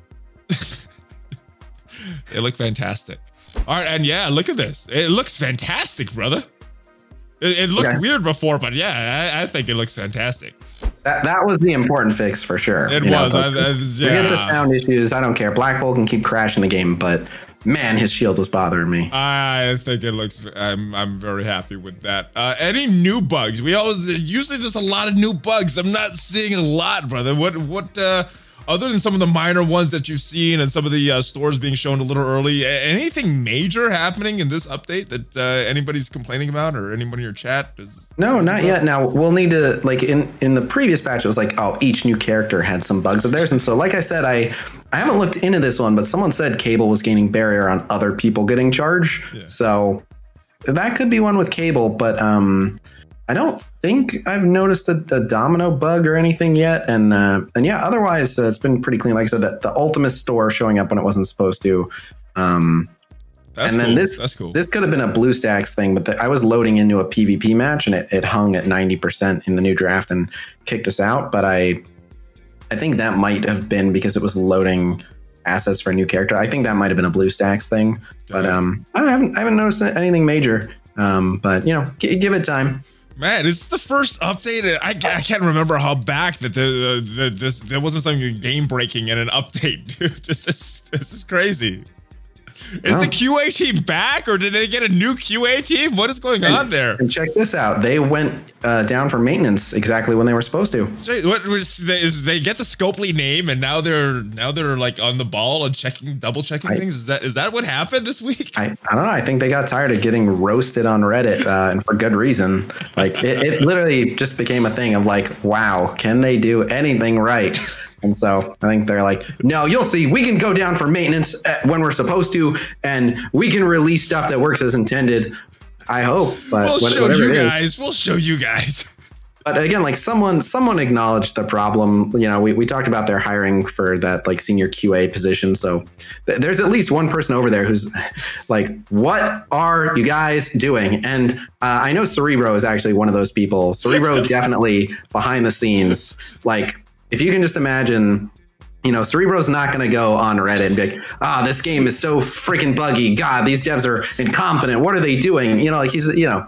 They look fantastic. All right, and yeah, look at this. It looks fantastic, brother. It looked weird before, but yeah, I think it looks fantastic. That was the important fix for sure. It was. Forget the sound issues. I don't care. Black Bolt can keep crashing the game, but man, his shield was bothering me. I think it looks. I'm very happy with that. Any new bugs? Usually there's a lot of new bugs. I'm not seeing a lot, brother. What? Other than some of the minor ones that you've seen and some of the stores being shown a little early, anything major happening in this update that anybody's complaining about, or anyone in your chat? No, not yet. Now we'll need to, like in the previous patch, it was like, oh, each new character had some bugs of theirs. And so, like I said, I haven't looked into this one, but someone said Cable was gaining barrier on other people getting charged. Yeah. So that could be one with Cable, but I don't think I've noticed a Domino bug or anything yet. And yeah, otherwise it's been pretty clean. Like I said, the Ultimus store showing up when it wasn't supposed to. That That's and cool. then That's cool. This could have been a BlueStacks thing, but I was loading into a PvP match and it hung at 90% in the new draft and kicked us out. But I think that might have been because it was loading assets for a new character. I think that might have been a BlueStacks thing, but I haven't noticed anything major. But you know, give it time. Man, it's the first update. I can't remember how back that there wasn't something game breaking in an update, dude. This is crazy. Is the QA team back, or did they get a new QA team? What is going on there? And check this out. They went down for maintenance exactly when they were supposed to. So what was they get the Scopely name, and now they're like on the ball and double checking things? Is that what happened this week? I don't know. I think they got tired of getting roasted on Reddit, and for good reason. Like it literally just became a thing of like, wow, can they do anything right? And so I think they're like, no, you'll see. We can go down for maintenance when we're supposed to, and we can release stuff that works as intended. I hope. But we'll show you guys. We'll show you guys. But again, like someone acknowledged the problem. You know, we talked about their hiring for that like senior QA position. So there's at least one person over there who's like, what are you guys doing? And I know Cerebro is actually one of those people. Cerebro definitely behind the scenes, like. If you can just imagine, you know, Cerebro's not going to go on Reddit and be like, this game is so freaking buggy. God, these devs are incompetent. What are they doing? You know, like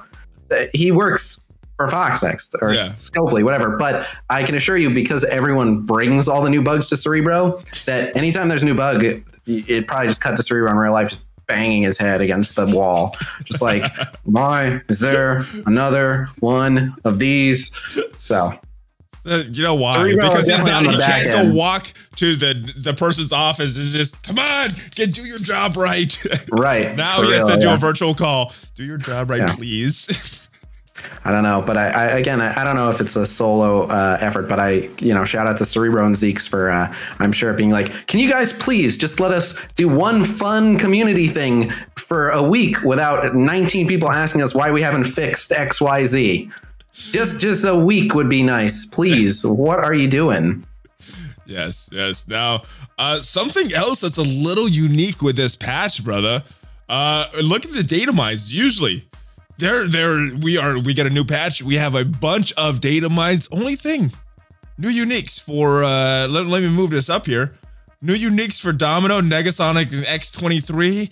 he works for Foxx or Scopely, whatever. But I can assure you, because everyone brings all the new bugs to Cerebro, that anytime there's a new bug, it probably just cut to Cerebro in real life, just banging his head against the wall. Just like, why is there another one of these? So... you know why? Cerebro because he can't go walk to the person's office and just, come on, do your job right. Right. Now he has to do a virtual call. Do your job right, please. I don't know, but I don't know if it's a solo effort, but shout out to Cerebro and Zeeks for, I'm sure, being like, can you guys please just let us do one fun community thing for a week without 19 people asking us why we haven't fixed XYZ? Just a week would be nice, please. What are you doing? Yes. Now, something else that's a little unique with this patch, brother. Look at the data mines. Usually, we get a new patch. We have a bunch of data mines. Only thing, new uniques for. Let me move this up here. New uniques for Domino, Negasonic, and X23.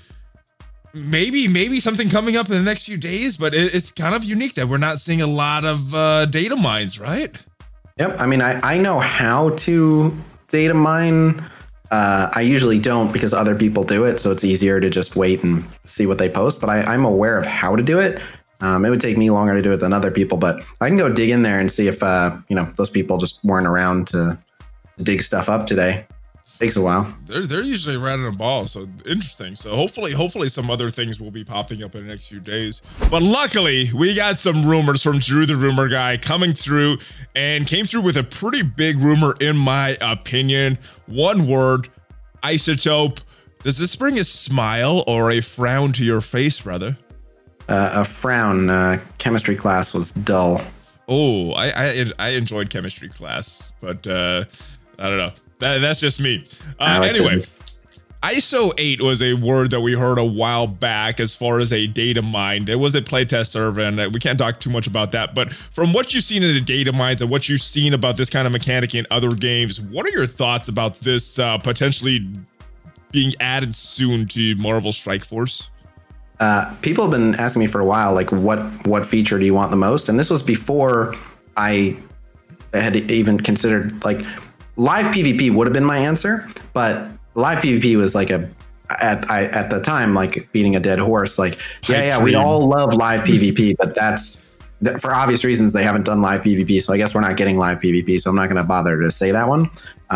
Maybe something coming up in the next few days, but it's kind of unique that we're not seeing a lot of data mines, right? Yep. I mean, I know how to data mine. I usually don't because other people do it, so it's easier to just wait and see what they post. But I'm aware of how to do it. It would take me longer to do it than other people, but I can go dig in there and see if those people just weren't around to dig stuff up today. Takes a while. They're usually running a ball, so interesting. So hopefully some other things will be popping up in the next few days. But luckily, we got some rumors from Drew the Rumor Guy coming through, and came through with a pretty big rumor in my opinion. One word, Isotope. Does this bring a smile or a frown to your face, brother? A frown. Chemistry class was dull. Oh, I enjoyed chemistry class, but I don't know. That's just me. Anyway, ISO 8 was a word that we heard a while back as far as a data mine. There was a playtest server, and we can't talk too much about that. But from what you've seen in the data mines and what you've seen about this kind of mechanic in other games, what are your thoughts about this potentially being added soon to Marvel Strike Force? People have been asking me for a while, like, what feature do you want the most? And this was before I had even considered, like, live PvP would have been my answer, but live PvP was like at the time, like beating a dead horse. Like, we all love live PvP, but that's for obvious reasons they haven't done live PvP. So I guess we're not getting live PvP. So I'm not going to bother to say that one.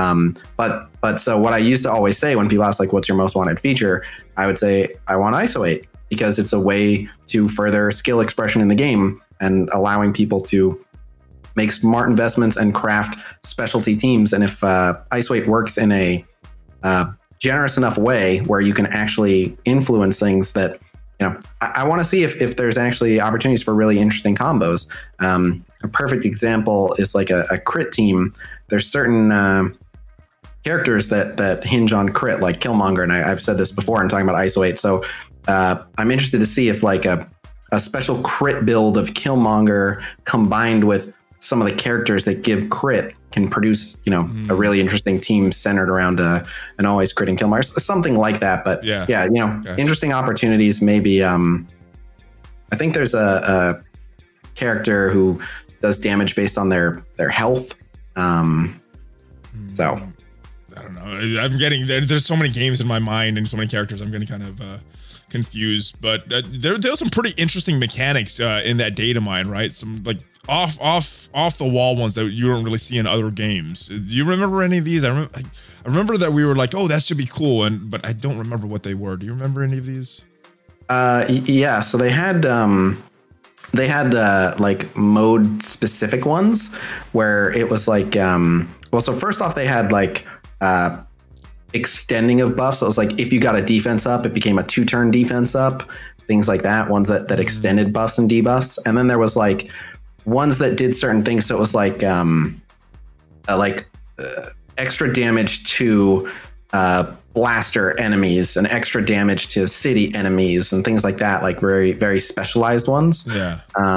But so what I used to always say when people ask like, what's your most wanted feature? I would say I want ISO 8 because it's a way to further skill expression in the game and allowing people to make smart investments and craft specialty teams. And if ISO 8 works in a generous enough way where you can actually influence things that, I want to see if there's actually opportunities for really interesting combos. A perfect example is like a crit team. There's certain characters that hinge on crit, like Killmonger. And I've said this before in talking about ISO 8. So I'm interested to see if like a special crit build of Killmonger combined with some of the characters that give crit can produce, a really interesting team centered around an always critting Killmonger, something like that. But interesting opportunities. Maybe I think there's a character who does damage based on their health. So I don't know. I'm getting there's so many games in my mind and so many characters. I'm getting kind of confused. But there's some pretty interesting mechanics in that data mine, right? Some like off the wall ones that you don't really see in other games. Do you remember any of these? I remember that we were like, oh, that should be cool, but I don't remember what they were. Do you remember any of these? Yeah. So they had like mode specific ones where it was like so first off they had like extending of buffs. So it was like if you got a defense up, it became a 2-turn defense up, things like that, ones that extended buffs and debuffs. And then there was like ones that did certain things. So it was like extra damage to blaster enemies and extra damage to city enemies and things like that, like very, very specialized ones. Yeah.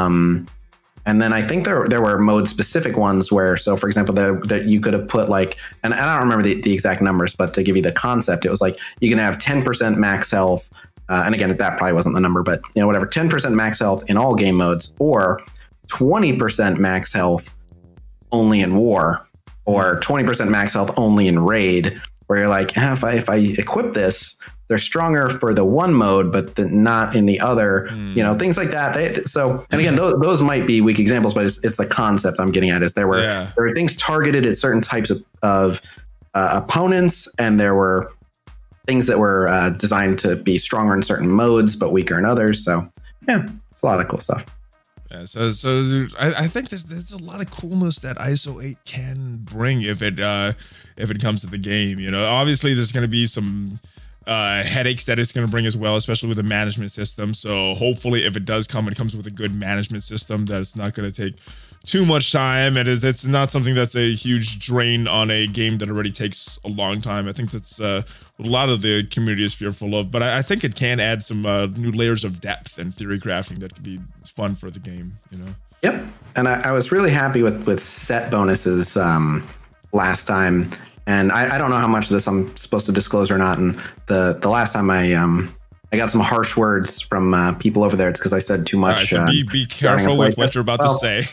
And then I think there were mode specific ones where, so for example, that you could have put like, and I don't remember the exact numbers, but to give you the concept, it was like you can have 10% max health. And again, that probably wasn't the number, but whatever, 10% max health in all game modes, or 20% max health only in war, or 20% max health only in raid, where you're like, if I equip this, they're stronger for the one mode, but not in the other, things like that. And again, those might be weak examples, but it's the concept I'm getting at is there were things targeted at certain types of opponents, and there were things that were designed to be stronger in certain modes, but weaker in others. So yeah, it's a lot of cool stuff. Yeah, so I think there's a lot of coolness that ISO 8 can bring if it comes to the game. Obviously there's going to be some headaches that it's going to bring as well, especially with the management system. So hopefully if it does come, it comes with a good management system that it's not going to take too much time, and it's not something that's a huge drain on a game that already takes a long time. I think that's a lot of the community is fearful of, but I think it can add some new layers of depth and theory crafting that could be fun for the game. Yep, and I was really happy with set bonuses last time, and I don't know how much of this I'm supposed to disclose or not. And the last time I got some harsh words from people over there. It's because I said too much. All right, so be careful with what you're about to say.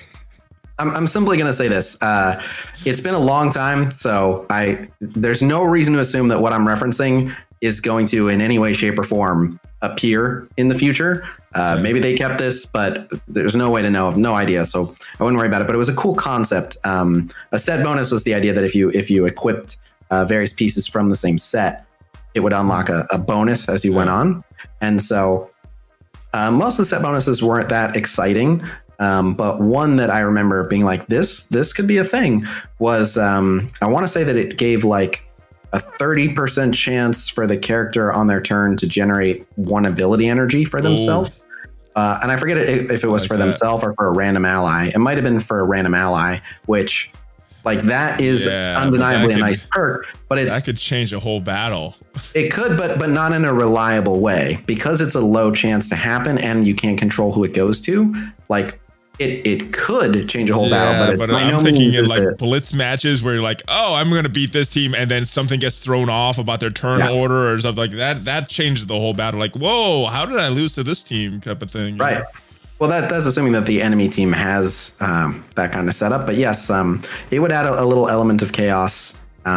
I'm simply going to say this. It's been a long time, so there's no reason to assume that what I'm referencing is going to in any way, shape, or form appear in the future. Maybe they kept this, but there's no way to know. I have no idea, so I wouldn't worry about it. But it was a cool concept. A set bonus was the idea that if you equipped various pieces from the same set, it would unlock a bonus as you went on. And so most of the set bonuses weren't that exciting. But one that I remember being like, this could be a thing was, I want to say that it gave like a 30% chance for the character on their turn to generate one ability energy for themselves. And I forget if it was for themselves or for a random ally. It might have been for a random ally, which like that is undeniably a nice perk, but that could change a whole battle. It could, but not in a reliable way, because it's a low chance to happen and you can't control who it goes to. Like, it could change a whole battle, but I'm thinking in like blitz matches where you're like, oh, I'm going to beat this team, and then something gets thrown off about their turn order or stuff like that. That changes the whole battle. Like, whoa, how did I lose to this team? Type of thing. Right. Well, that's assuming that the enemy team has that kind of setup. But yes, it would add a little element of chaos.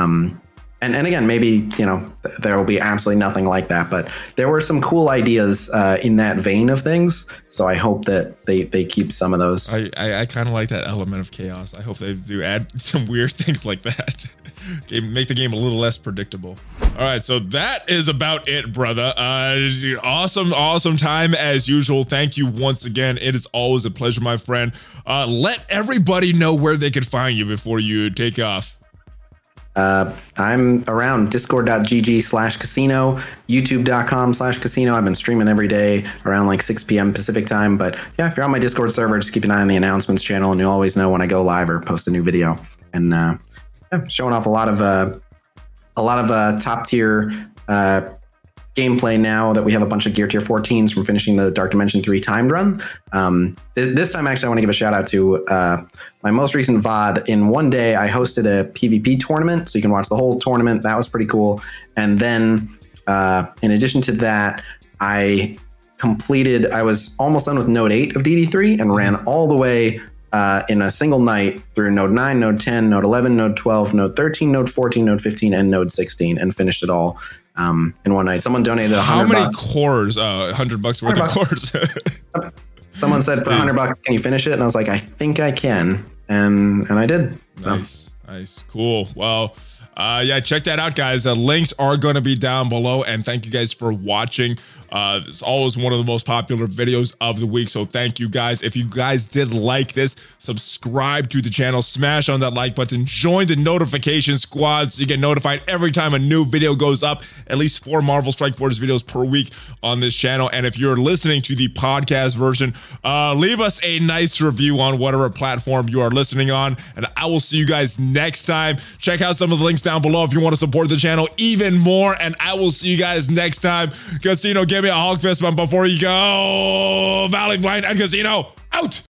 And again, maybe, there will be absolutely nothing like that, but there were some cool ideas in that vein of things. So I hope that they keep some of those. I kind of like that element of chaos. I hope they do add some weird things like that. Make the game a little less predictable. All right, so that is about it, brother. Awesome time as usual. Thank you once again. It is always a pleasure, my friend. Let everybody know where they could find you before you take off. I'm around discord.gg/casino, youtube.com/casino. I've been streaming every day around like 6 p.m. Pacific time. But yeah, if you're on my Discord server, just keep an eye on the announcements channel and you'll always know when I go live or post a new video. And showing off a lot of top tier gameplay now that we have a bunch of Gear Tier 14s from finishing the Dark Dimension 3 timed run. This time, actually, I want to give a shout out to my most recent VOD. In one day, I hosted a PvP tournament, so you can watch the whole tournament. That was pretty cool. And then, in addition to that, I was almost done with Node 8 of DD3 and ran all the way in a single night through Node 9, Node 10, Node 11, Node 12, Node 13, Node 14, Node 15, and Node 16, and finished it all in one night. Someone donated $100. How many cores? $100 worth of cores. Someone said for $100, can you finish it? And I was like, I think I can, and I did. So. Nice, cool. Well, yeah, check that out, guys. The links are going to be down below, and thank you guys for watching. It's always one of the most popular videos of the week, so thank you guys. If you guys did like this, subscribe to the channel, smash on that like button, join the notification squad so you get notified every time a new video goes up. At least 4 Marvel Strike Force videos per week on this channel. And if you're listening to the podcast version, leave us a nice review on whatever platform you are listening on, and I will see you guys next time. Check out some of the links down below if you want to support the channel even more, and I will see you guys next time. Casino, give me a Hulk fist bump before you go. Valley Blind and Casino out.